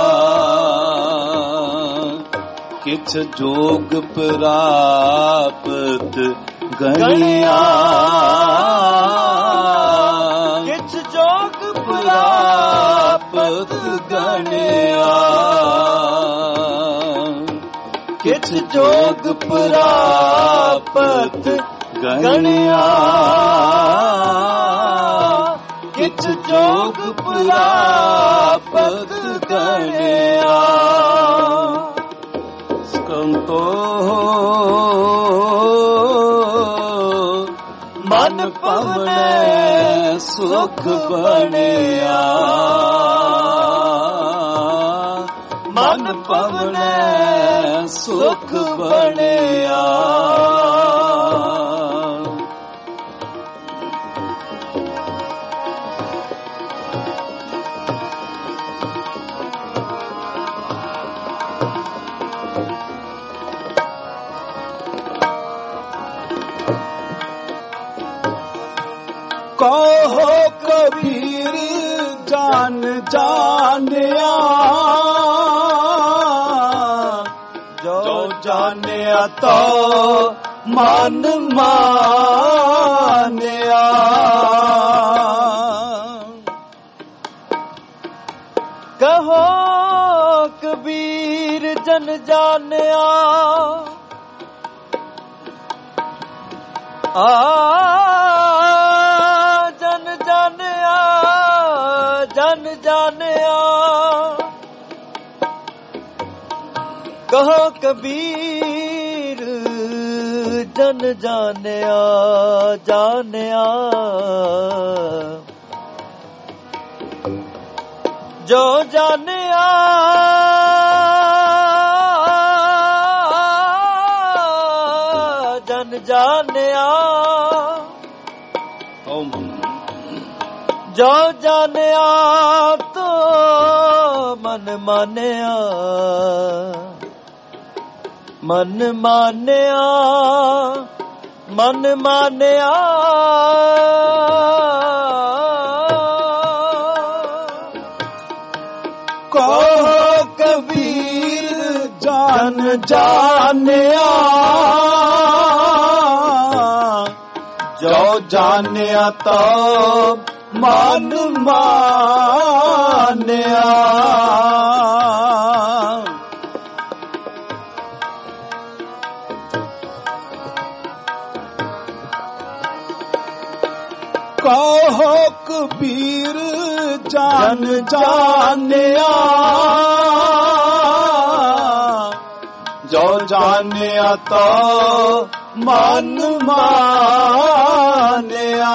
S1: ਕਿਛ ਜੋਗ ਪ੍ਰਾਪਤ ਗਣਿਆ, ਕਿਛ ਜੋਗ ਪ੍ਰਾਪਤ ਗਣਿਆ, ਕਿਛ ਜੋਗ ਪ੍ਰਾਪਤ ਗਣਿਆ, ਕਿਛ ਜੋਗ ਪ੍ਰਾਪਤ ਗਣਿਆ। ਸੰਤੋ ਮਨ ਪਵਨੈ ਸੁਖ ਬਣਿਆ, ਮਨ ਪਵਨੈ ਸੁਖ ਬਣਿਆ। ਕਹੋ ਕਬੀਰ ਜਾਨ ਜਾਣਿਆ, ਜੋ ਜਾਣਿਆ ਤੋ ਮਨ ਮਾਨਿਆ। ਕਹੋ ਕਬੀਰ ਜਨ ਜਾਣਿਆ, ਆ ਜਨ ਜਾਣਿਆ, ਜਨ ਜਾਣਿਆ। ਕਹੋ ਕਬੀਰ ਜਨ ਜਾਣਿਆ, ਜਾਣਿਆ। ਜੋ ਜਾਣਿਆ ਜਨ ਜਾਣਿਆ, ਜੋ ਜਾਣਿਆ ਤੋ ਮਨ ਮਾਨਿਆ, ਮਨ ਮਾਨਿਆ,
S2: ਮਨ ਮਾਨਿਆ
S1: ਕਹੋ ਕਬੀਰ ਜਾਨ ਜਾਣਿਆ ਜੋ ਜਾਣਿਆ ਤਾ ਮਨ ਮਾਨਿਆ ਕਹੋ ਕਬੀਰ ਜਾਨ ਜਾਣਿਆ ਜੋ ਜਾਣਿਆ ਤਾ ਮਨ ਮਾਨਿਆ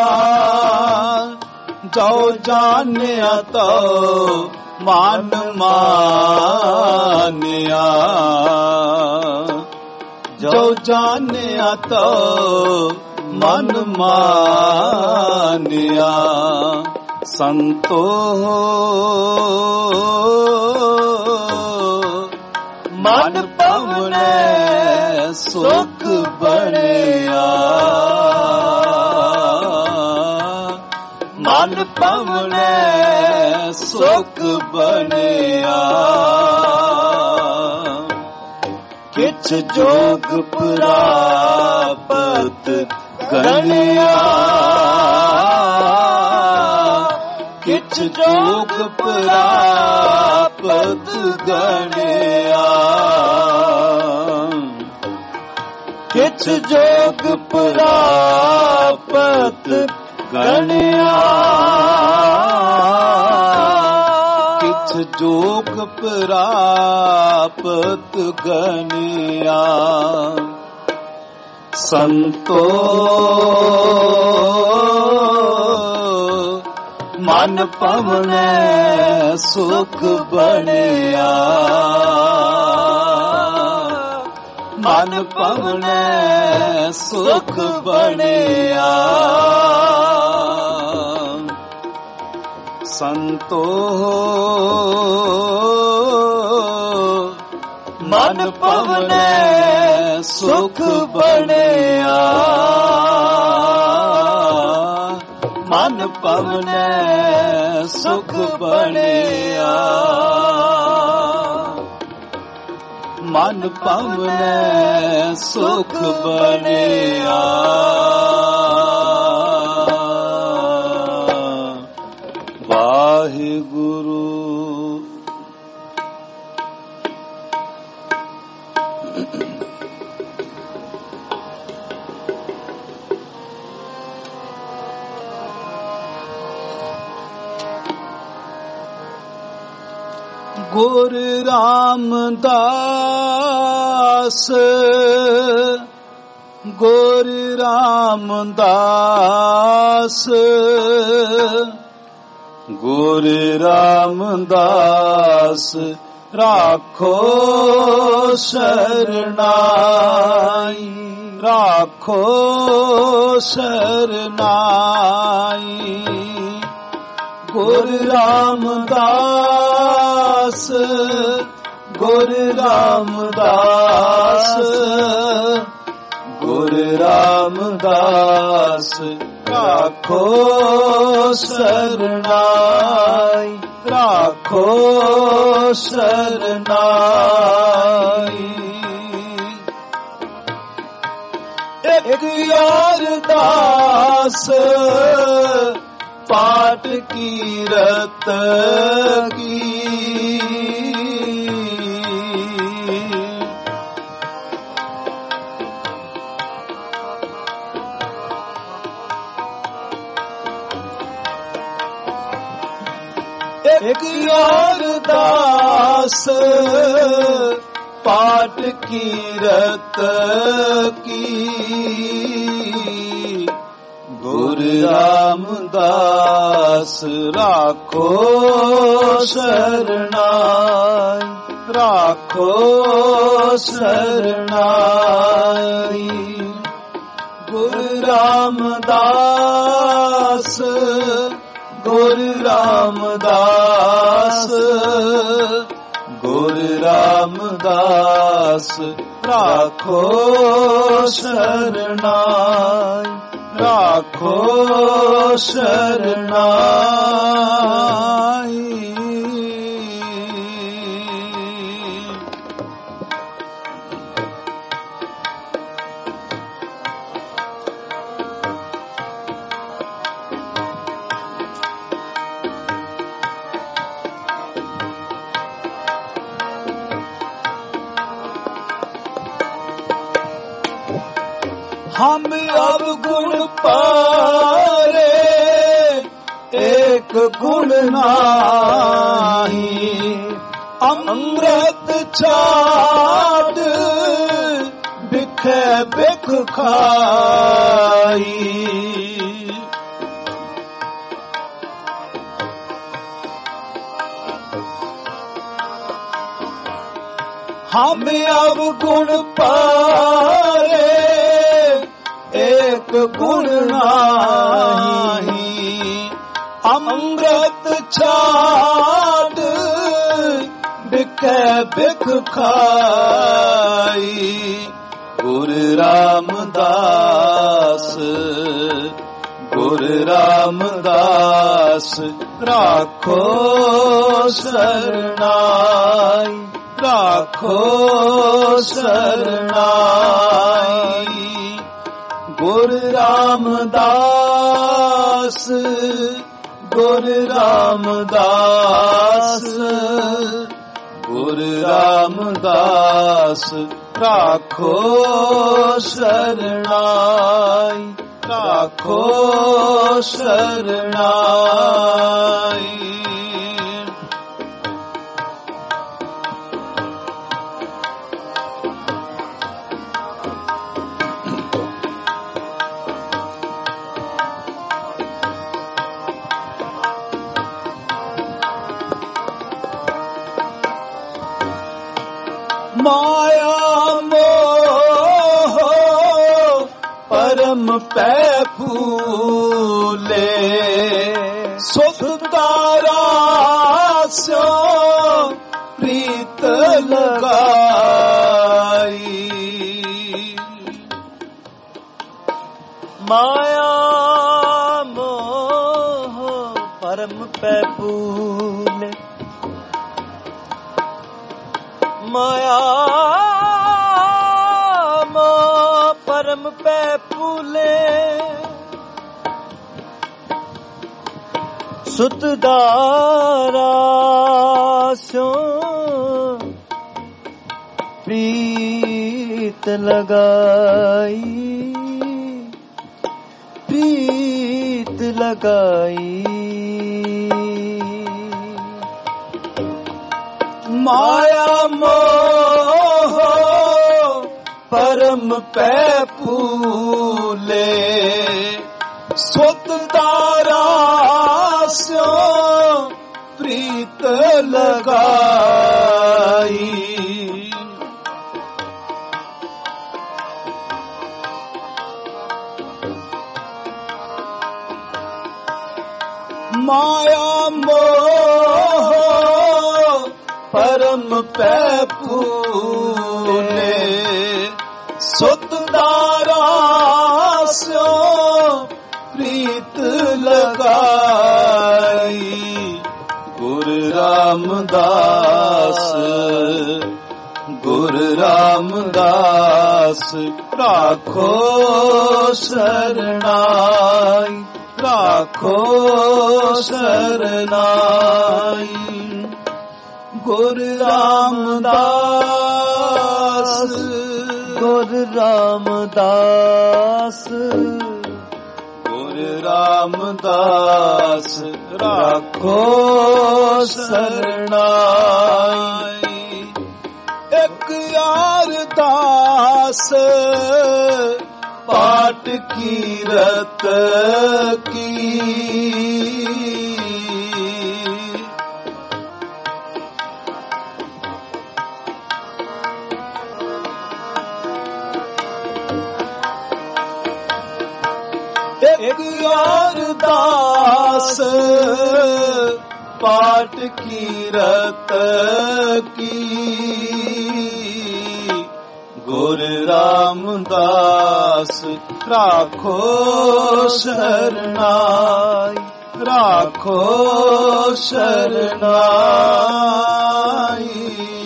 S1: ਜੋ ਜਾਣਿਆ ਤਾ ਮਨ ਮਾਨਿਆ ਜੋ ਜਾਣਿਆ ਤਾ ਮਨ ਮਾਨਿਆ ਸੰਤੋ ਮਨ ਪਵਨੈ ਸੁਖ ਬਣਿਆ ਮਨ ਪਵਨੈ ਸੁਖ ਬਣਿਆ ਕਿਛ ਜੋਗ ਪ੍ਰਾਪਤ ਗਣਿਆ ਕਿਛ ਜੋਗ ਪ੍ਰਾਪਤ ਗਣਿਆ ਕਿਛ ਜੋਗ ਪ੍ਰਾਪਤ ਗਣਿਆ ਕਿਛ ਜੋਗ ਪ੍ਰਾਪਤ ਗਣਿਆ ਸੰਤੋ ਮਨ ਪਵਨੈ ਸੁਖ ਬਣਿਆ ਮਨ ਪਵਨੈ ਸੁਖ ਬਣਿਆ ਸੰਤੋ ਮਨ ਪਵਨੈ ਸੁਖ ਬਣਿਆ ਮਨ ਪਵਨੈ ਸੁਖ ਬਣਿਆ ਮਨ ਪਵਨੈ ਸੁਖ ਬਣਿਆ ਵਾਹਿਗੁਰੂ ਗੁਰ ਰਾਮਦਾਸ ਗੁਰ ਰਾਮਦਾਸ ਗੁਰ ਰਾਮਦਾਸ ਰਾਖੋ ਸਰਨਾਈ ਰਾਖੋ ਸਰਨਾਈ ਗੁਰ ਰਾਮਦਾਸ ਗੁਰ ਰਾਮਦਾਸ ਗੁਰ ਰਾਮਦਾਸ ਰਾਖੋ ਸਰਨਾਈ ਰਾਖੋ ਸਰਨਾਈ ਇੱਕ ਅਰਦਾਸ ਪਾਠ ਕੀਰਤ ਕੀ ਇੱਕ ਅਰਦਾਸ ਪਾਠ ਕੀਰਤ ਕੀ ਗੁਰ ਰਾਮਦਾਸ ਰਾਖੋ ਸਰਨਾਈ ਰਾਖੋ ਸਰਨਾਈ ਗੁਰ ਰਾਮਦਾਸ ਗੁਰ ਰਾਮਦਾਸ ਗੁਰ ਰਾਮਦਾਸ ਰਾਖੋ ਸ਼ਰਨਾਈ, ਰਾਖੋ ਸ਼ਰਨਾਈ। हम अवगुण पारे एक गुण नाही, अमृत छाड़ बिखे बिख खाई। हम अवगुण पारे एक गुण नाही, अमृत छाड़ बिकै बिख खाई। गुरु रामदास, गुरु रामदास राखो शरणाई, राखो शरणाई। गुरु रामदास, गुरु रामदास, गुरु रामदास राखो शरणाई, राखो शरणाई। माया मोह परम पै फूले, सुख तारा स्यो प्रीत लगाई।
S2: माया मोह परम पै फूले, माया मोह परम पै फूले। सुत दारा स्यो प्रीत लगाई, प्रीत लगाई।
S1: माया मोह परम पै फूले, सुत तारा स्यो प्रीत लगाई। माया मोह परम पै फूले, सुत दारा स्यो प्रीत लगाई। गुरु रामदास, गुरु रामदास राखो शरणाई, राखो शरणाई। गुरु रामदास,
S2: गुरु रामदास,
S1: गुरु रामदास राखो शरणाई। एक यार दास पाठ कीरत की, एक यार दास पाठ कीरत की। ਗੁਰ ਰਾਮਦਾਸ ਰਾਖੋ ਸ਼ਰਨਾਈ, ਰਾਖੋ ਸ਼ਰਨਾਈ।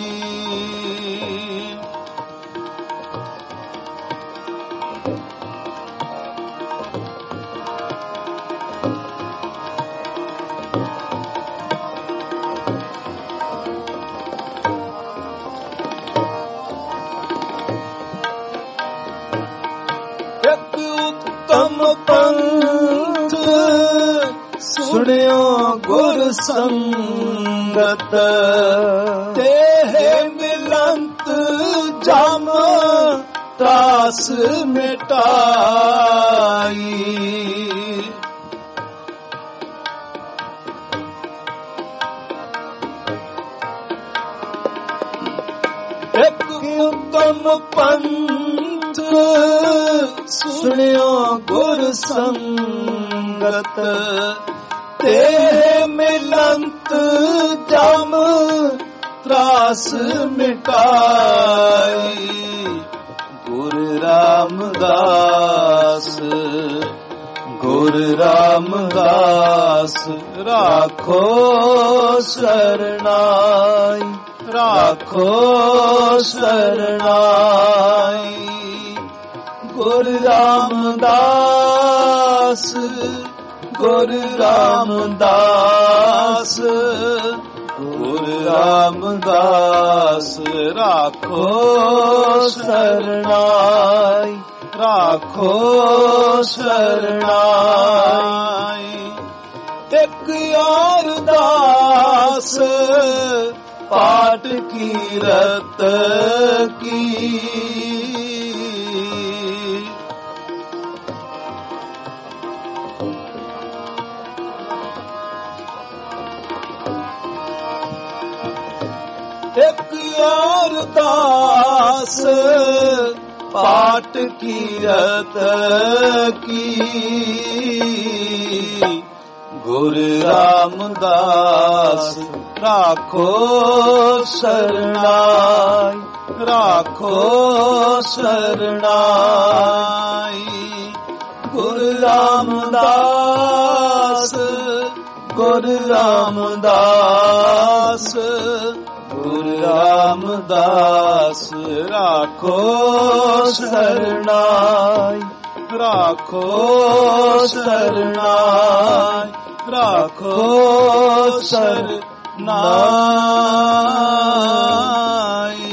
S1: ਪੰਥ ਸੁਣਿਓ ਗੁਰ ਸੰਗਤ, ਤੇ ਮਿਲੰਤ ਜਮ ਤਰਾਸ ਮਿਟਾਈ। ਇੱਕ ਉਤਮ ਪੰਥ ਸੁਣਿਓ ਗੁਰ ਸੰਗਤ, ਤੇ ਮਿਲੰਤ ਜਮ ਤਰਾਸ ਮਿਟਾਈ। ਗੁਰ ਰਾਮਦਾਸ ਗੁਰ ਰਾਮਦਾਸ ਰਾਖੋ ਸ਼ਰਨਾਈ, ਰਾਖੋ ਸ਼ਰਨਾਈ। ਗੁਰ ਰਾਮਦਾਸ ਗੁਰ ਰਾਮਦਾਸ ਗੁਰ ਰਾਮਦਾਸ ਰਾਖੋ ਸ਼ਰਨਾਈ, ਰਾਖੋ ਸ਼ਰਨਾਈ। ਇੱਕ ਅਰਦਾਸ ਪਾਠ ਕੀਰਤ ਕੀ, ਇੱਕ ਅਰਦਾਸ ਪਾਠ ਕੀਰਤ ਕੀ। ਗੁਰ ਰਾਮਦਾਸ ਰਾਖੋ ਸ਼ਰਨਾਈ, ਰਾਖੋ ਸ਼ਰਨਾਈ। ਗੁਰ ਰਾਮਦਾਸ ਗੁਰ ਰਾਮਦਾਸ ਗੁਰ ਰਾਮਦਾਸ ਰਾਖੋ ਸ਼ਰਨਾਈ, ਰਾਖੋ ਸ਼ਰਨਾਈ, ਰਾਖੋ ਸ਼ਰਨਾਈ।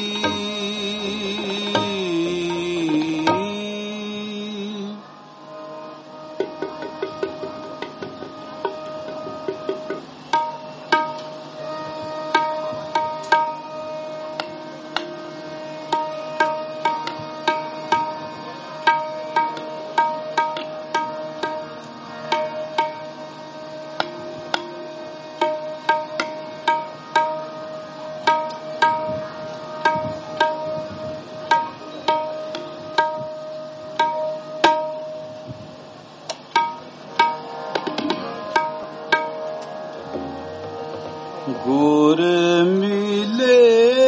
S1: ਗੁਰ ਮਿਲੇ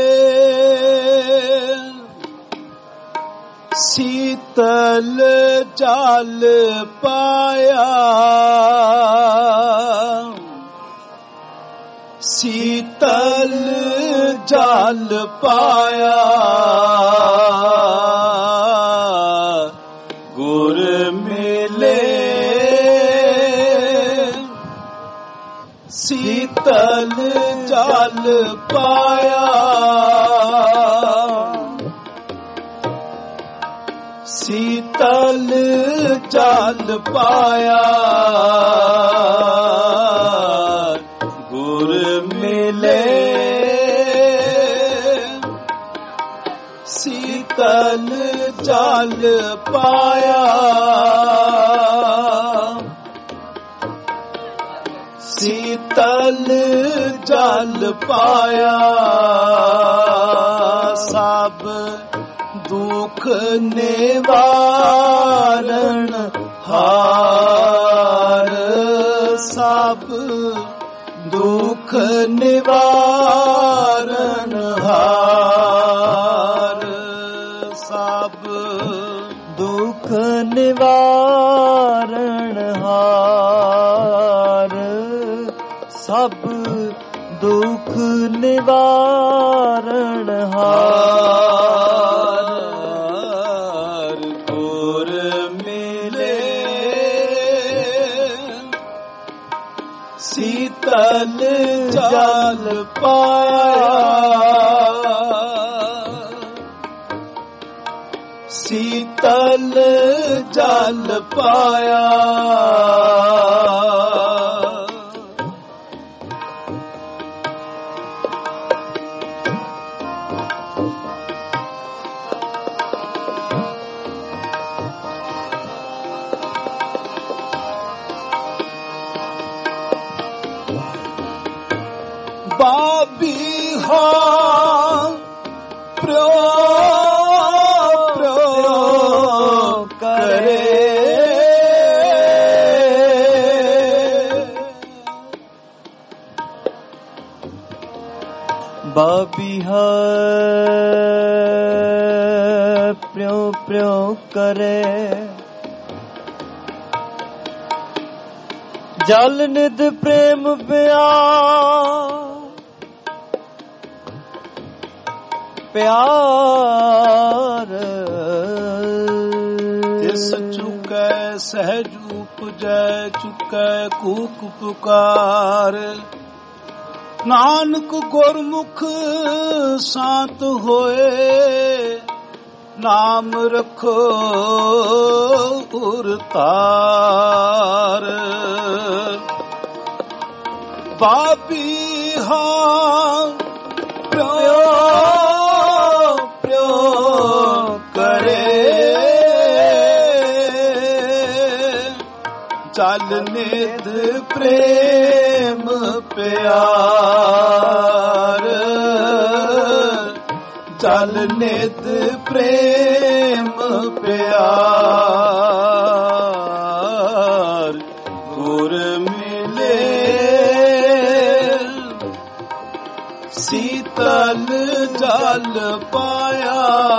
S1: ਸੀਤਲ ਜਲ ਪਾਇਆ, ਸੀਤਲ ਜਲ ਪਾਇਆ। ਗੁਰ ਮਿਲੇ ਸੀਤਲ ਜਲ ਪਾਇਆ, ਸੀਤਲ ਜਲ ਪਾਇਆ। ਗੁਰ ਮਿਲੇ ਸੀਤਲ ਜਲ ਪਾਇਆ, ਸੀਤਲ ਜਲ ਪਾਇਆ। ਸਭ ਦੁਖ ਨਿਵਾਰਨ ਹਾਰ, ਸਭ ਦੁਖ ਨਿਵਾਰਨ ਹਾਰ,
S2: ਸਭ ਦੁਖ ਨਿਵਾਰਨ ਹਾਰ ਗੁਰ ਮਿਲੇ ਸੀਤਲ ਜਲ ਪਾਇਆ ਸੀਤਲ ਜਲ ਪਾਇਆ ਬਾਬੀ ਹਾਂ ਪ੍ਰੋ ਪ੍ਰੋ ਕਰੇ ਬਾਬੀ ਹਾਂ ਪ੍ਰੋ ਪ੍ਰੋ ਕਰੇ ਜਲ ਨਿਧ ਪ੍ਰੇਮ ਪਿਆ ਪਿਆਰ
S1: ਜਿਸ ਚੁਕੈ ਸਹਿਜ ਉਪਜੈ ਚੁਕੈ ਕੂਕ ਪੁਕਾਰ ਨਾਨਕ ਗੁਰਮੁਖ ਸਾਤ ਹੋਏ ਨਾਮ ਰਖੋ ਉਰ ਤਾਰ ਬਾਬੀ ਹਾਂ ਪਿਓ ਪਿਓ ਕਰੇ ਚੱਲ ਨਿਧ ਪ੍ਰੇਮ ਪਿਆਰ ਚੱਲ ਨਿਧ ਪ੍ਰੇਮ ਪਿਆਰ ਗੁਰ ਮਿਲੇ ਸੀਤਲ ਜਲ ਪਾਇਆ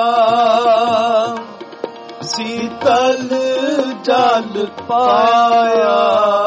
S1: ਸੀਤਲ ਜਲ ਪਾਇਆ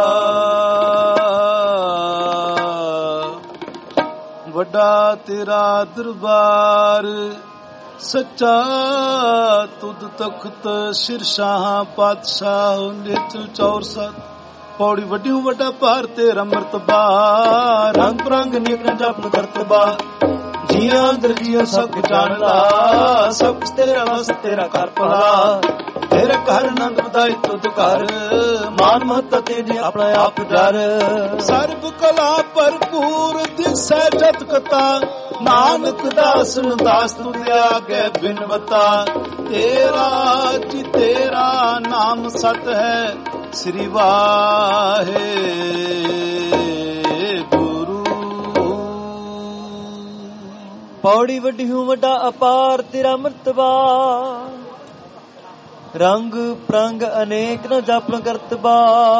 S1: ਵੱਡਾ ਤੇਰਾ ਦਰਬਾਰ ਸੱਚਾ ਤੁਧ ਤਖਤ ਸਿਰਸ਼ਾਹ ਪਾਤਸ਼ਾਹ ਨਿਤ ਚੌਰ ਸਤ ਪੌੜੀ ਵੱਡਿਓ ਵੱਡਾ ਭਾਰ ਤੇਰਾ ਮਰਤਬਾ ਰੰਗ ਰੰਗ ਨਿਕਲ ਜਪ ਕਰਤਬਾ ਜੀਆਂ ਅੰਦਰ ਜੀਓ ਸਭ ਜਾਣਦਾ ਸਭ ਤੇਰਾ ਵਸ ਤੇਰਾ ਕਰ ਭਲਾ ਤੇਰੇ ਘਰ ਆਨੰਦ ਵਧਾਈ ਤੁਧ ਘਰ ਮਾਨ ਮਹੱਤਾ ਤੇਰੇ ਆਪਣਾ ਆਪ ਡਰ ਸਰਬ ਕਲਾ ਭਰਪੂਰ ਦਿਸੈ ਜਤ ਕਤਾ ਨਾਨਕ ਦਾਸ ਨੂੰ ਦਾਸ ਤੁਧ ਆਗੇ ਬਿਨਵਤਾ ਤੇਰਾ ਜੀ ਤੇਰਾ ਨਾਮ ਸਤ ਹੈ ਸ੍ਰੀ ਵਾਹਿ
S2: ਪੌੜੀ ਵੱਡੀ ਹੂੰ ਵੱਡਾ ਅਪਾਰ ਤੇਰਾ ਮਰਤਬਾ ਰੰਗ ਪ੍ਰੰਗ ਅਨੇਕ ਨ ਜਪਨ ਕਰਤਬਾ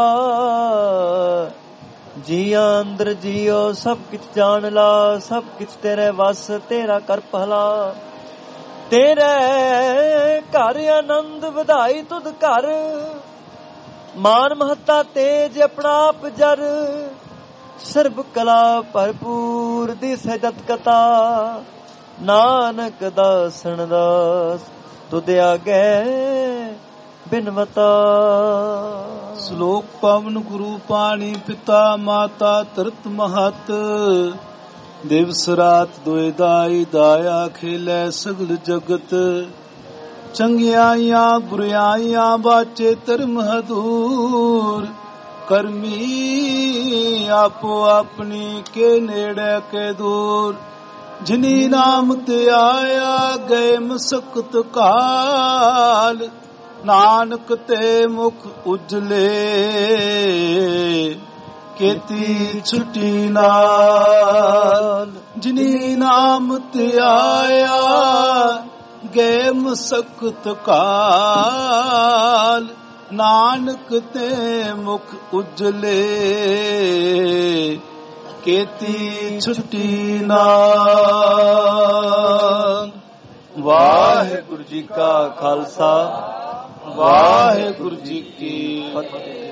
S2: ਜੀਆਂ ਅੰਦਰ ਜੀਓ ਸਭ ਕਿਛ ਜਾਣ ਲਾ ਸਭ ਕਿਛ ਤੇਰੇ ਵਸ ਤੇਰਾ ਕਰ ਭਲਾ ਤੇਰੇ ਘਰ ਆਨੰਦ ਵਧਾਈ ਤੁਧ ਘਰ ਮਾਨ ਮਹੱਤਾ ਤੇਜ ਆਪਣਾ ਆਪ ਜਰ ਸਰਬ ਕਲਾ ਭਰਪੂਰ ਦੀ ਸਜਤ ਕਤਾ ਨਾਨਕ ਦਾਸਨ ਦਾਸ ਤੁਧ ਆਗੇ ਬਿਨਵਤਾ
S1: ਸ਼ਲੋਕ ਪਵਨ ਗੁਰੂ ਪਾਣੀ ਪਿਤਾ ਮਾਤਾ ਧਰਤ ਮਹਤ ਦਿਵਸ ਰਾਤ ਦੋਇ ਦਾਈ ਦਾਇਆ ਖੇਲੇ ਸਗਲ ਜਗਤ ਚੰਗਿਆਈਆਂ ਬੁਰਾਈਆਂ ਬਾਚੇ ਧਰਮ ਹਦੂਰ ਕਰਮੀ ਆਪੋ ਆਪਣੀ ਕੇ ਨੇੜੇ ਕੇ ਦੂਰ ਜਿਨੀ ਨਾਮ ਤੇ ਆਇਆ ਗਏ ਮਸਕਤ ਕਾਲ ਨਾਨਕ ਤੇ ਮੁਖ ਉਜਲੇ ਕੀਤੀ ਛੁਟੀ ਨਾਲ ਜਿਨੀ ਨਾਮ ਤੇ ਆਇਆ ਗਏ ਮਸਕਤ ਕਾਲ ਨਾਨਕ ਤੇ ਮੁਖ ਉਜਲੇ ਕੀਤੀ ਛੁਟੀ ਨਾਲ।
S2: ਵਾਹਿਗੁਰੂ ਜੀ ਕਾ ਖਾਲਸਾ,
S1: ਵਾਹਿਗੁਰੂ ਜੀ ਕੀ ਫਤਿਹ।